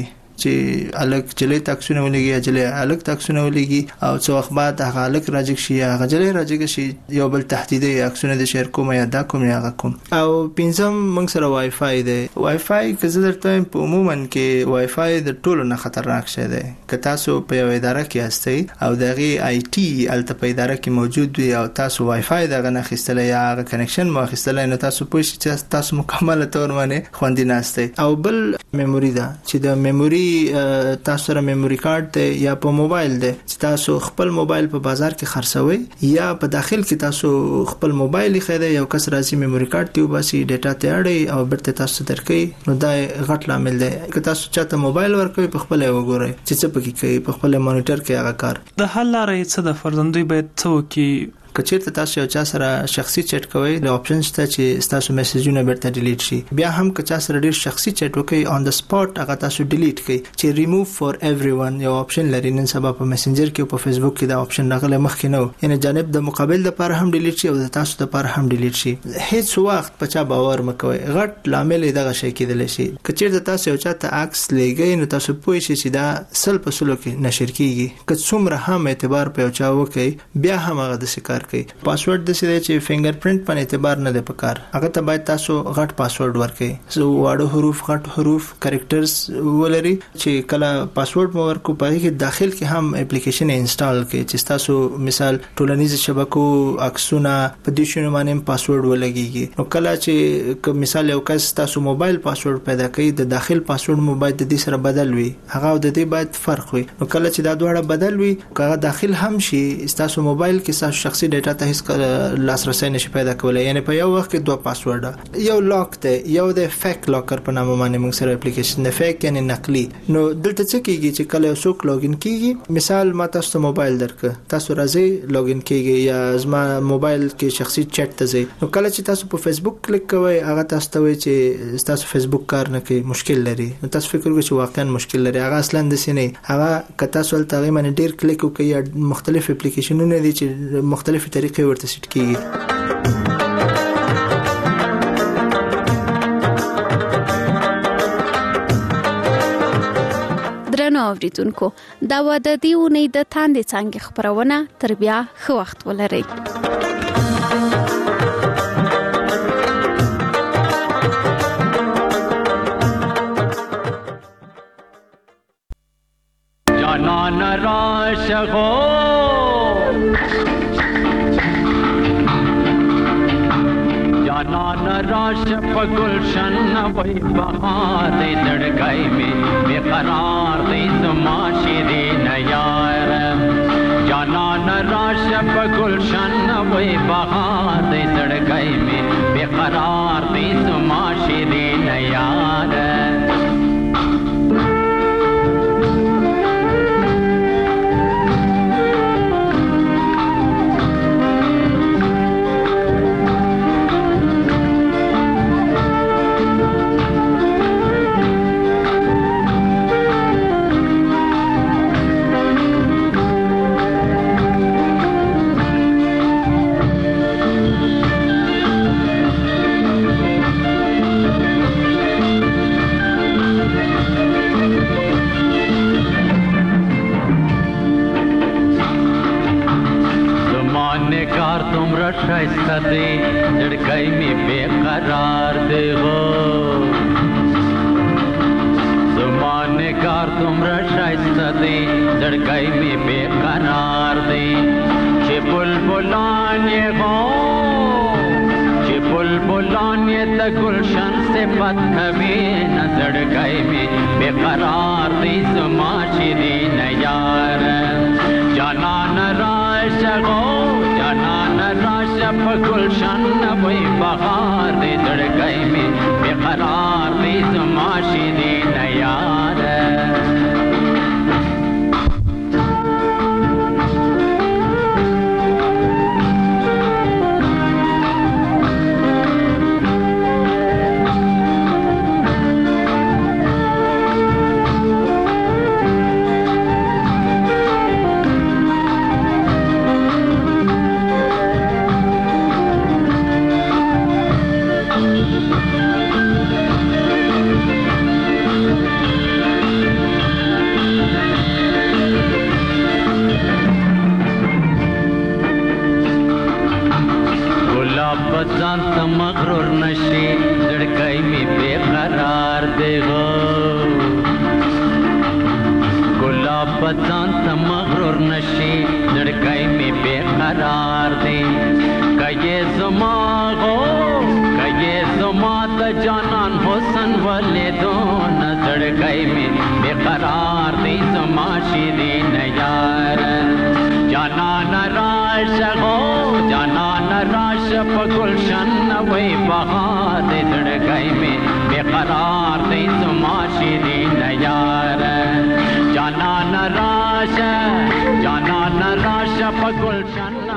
چې الک جلې تاکسونه ولګي، جلې الک تاکسونه ولګي او څو وخت بعد هغه الک راځي شي، هغه جلې راځي شي یو بل تهدیدي اکسونه د شیر کوم یا دا کوم یا کوم. او پنځم موږ سره وای فای دی. وای فای که زه درته په عموما کې وای فای د ټولو نه خطرناک شی دی. که تاسو په یو اداره کې هستئ او دغه آی ټي الته په اداره کې موجود وي او تاسو وای فای دغه نه خستل یا هغه کنیکشن مو خستل، نو تاسو پوه شئ چې تاسو مکمل تور باندې خوندي نه استئ. او بل میموري ده چې د میموري تاسو سره میموري کارت دی یا په موبایل دی چې تاسو خپل موبایل په بازار کې خرڅوي یا په داخل کې تاسو خپل موبایل خېده یو کس راځي میموري کارت دی وباسي ډیټا ته اړي او برته تاسو درکې، نو دا غټ لامل دی. که تاسو چاته موبایل ورکوي په خپل وګورئ چې څه پکې کوي، په خپل مانیټر کې هغه کار. د حل لارې څه د فرزندوی باید څه کی کچېرته تاسو یو چا سره شخصي چټ کوئ، د اپشن شته چې تاسو میسجونه بیرته ډیلیټ شي. بیا هم که چا سره ډیر شخصي چټ وکړي آن د سپاټ هغه تاسو ډیلیټ کړئ چې ریموو فور ایوریون یو اپشن لري. نن سبا په میسنجر کې او په فیسبوک کې دا اپشن راغلی، مخکې نه و. یعنی جانب د مقابل لپاره هم ډیلیټ شي او د تاسو لپاره هم ډیلیټ شي. هیڅ وخت په چا باور مکوئ، غټ لامل دغه شی کېدلی شي. کچېرته تاسو یو چا ته عکس لګئ نو تاسو پوه شئ چې دا سل په سلو کې نشر کیږي. که څومره هم اعتبار په یو چا وکړئ بیا هم هغه د کار کوي. پاسورډ د سې چې فینګر پرینټ په اعتبار نه دی پکار، هغه ته باید تاسو غټ پاسورډ ورکړئ. سو واړه حروف غټ حروف کریکټرز ولري چې کله پاسورډ مو ورکو پاره کې داخل کې هم اپلیکیشن انسټال کړئ چې تاسو مثال ټولنیز شبکو عکسونه په دې شنو باندې پاسورډ ولګيږي. نو کله چې مثال یو کس تاسو موبایل پاسورډ پیدا کړئ د داخل پاسورډ مو باید د دې سره بدل وي، هغه د دې باید فرق وي. نو کله چې دا دواړه بدل وي هغه داخل هم شي تاسو موبایل کې تاسو شخصي ډیټا ته هیڅ لاسرسي نشي پیدا کولای. یعنی په یو وخت کې دوه پاسورډ، یو لاک دی یو د فیک لاکر په نامه باندې موږ سره اپلیکیشن دی، فیک یعنی نقلی. نو دلته څه کیږي چې کله یو څوک لاګین کیږي، مثال ما تاسو ته موبایل درک، تاسو راځي لاګین کیږي یا زما موبایل کې شخصي چټ ته ځي، نو کله چې تاسو په فیسبوک کلیک کوئ هغه تاسو ته وایي چې تاسو فیسبوک کار نه کوي، مشکل لري. نو تاسو فکر کوئ چې واقعا مشکل لري، هغه اصلا د سینې هغه که تاسو ولته غي باندې ډیر کلیک وکړئ، مختلف اپلیکیشنونه دي چې مختلفي طریقې ورته سیټ کیږي. درنو اوریدونکو، دا و د دې اونۍ د تاندې څنګه خبرونه، تر بیا ښه وخت ولرئ. جانان راشغو جانان راش په گلشن وای بهار دې دړګای می بیقرار دې زما شیرین یار. جانان راش په گلشن وای بهار دې دړګای می بیقرار دې زما شیرین یار. شایسته دی دړګای می بیقرار دی هو زمانه کار تمرا شایسته دی دړګای می بیقرار دی چې بلبلان یې هو چې بلبلان یې د گلشن صفت کوي دړګای می بیقرار دی زما شیرین یار. جانان راشه غو جانان راشه په گلشن وای بهار دې زړګی مې بقرار دې زما شیرین یار ځان ته مغرور نشي زړګی می بے قرار دی غو ګلاب ځان ته مغرور نشي زړګی می بے قرار دی کایې زما غو کایې زما د جانان حسن ولې دون زړګی می بے قرار دی زما شیرین یار جانان راشه غو جانان راشه په گلشن وای بهار دې زړګی مې بقرار دې زما شیرین یار جانان راشه جانان راشه په گلشن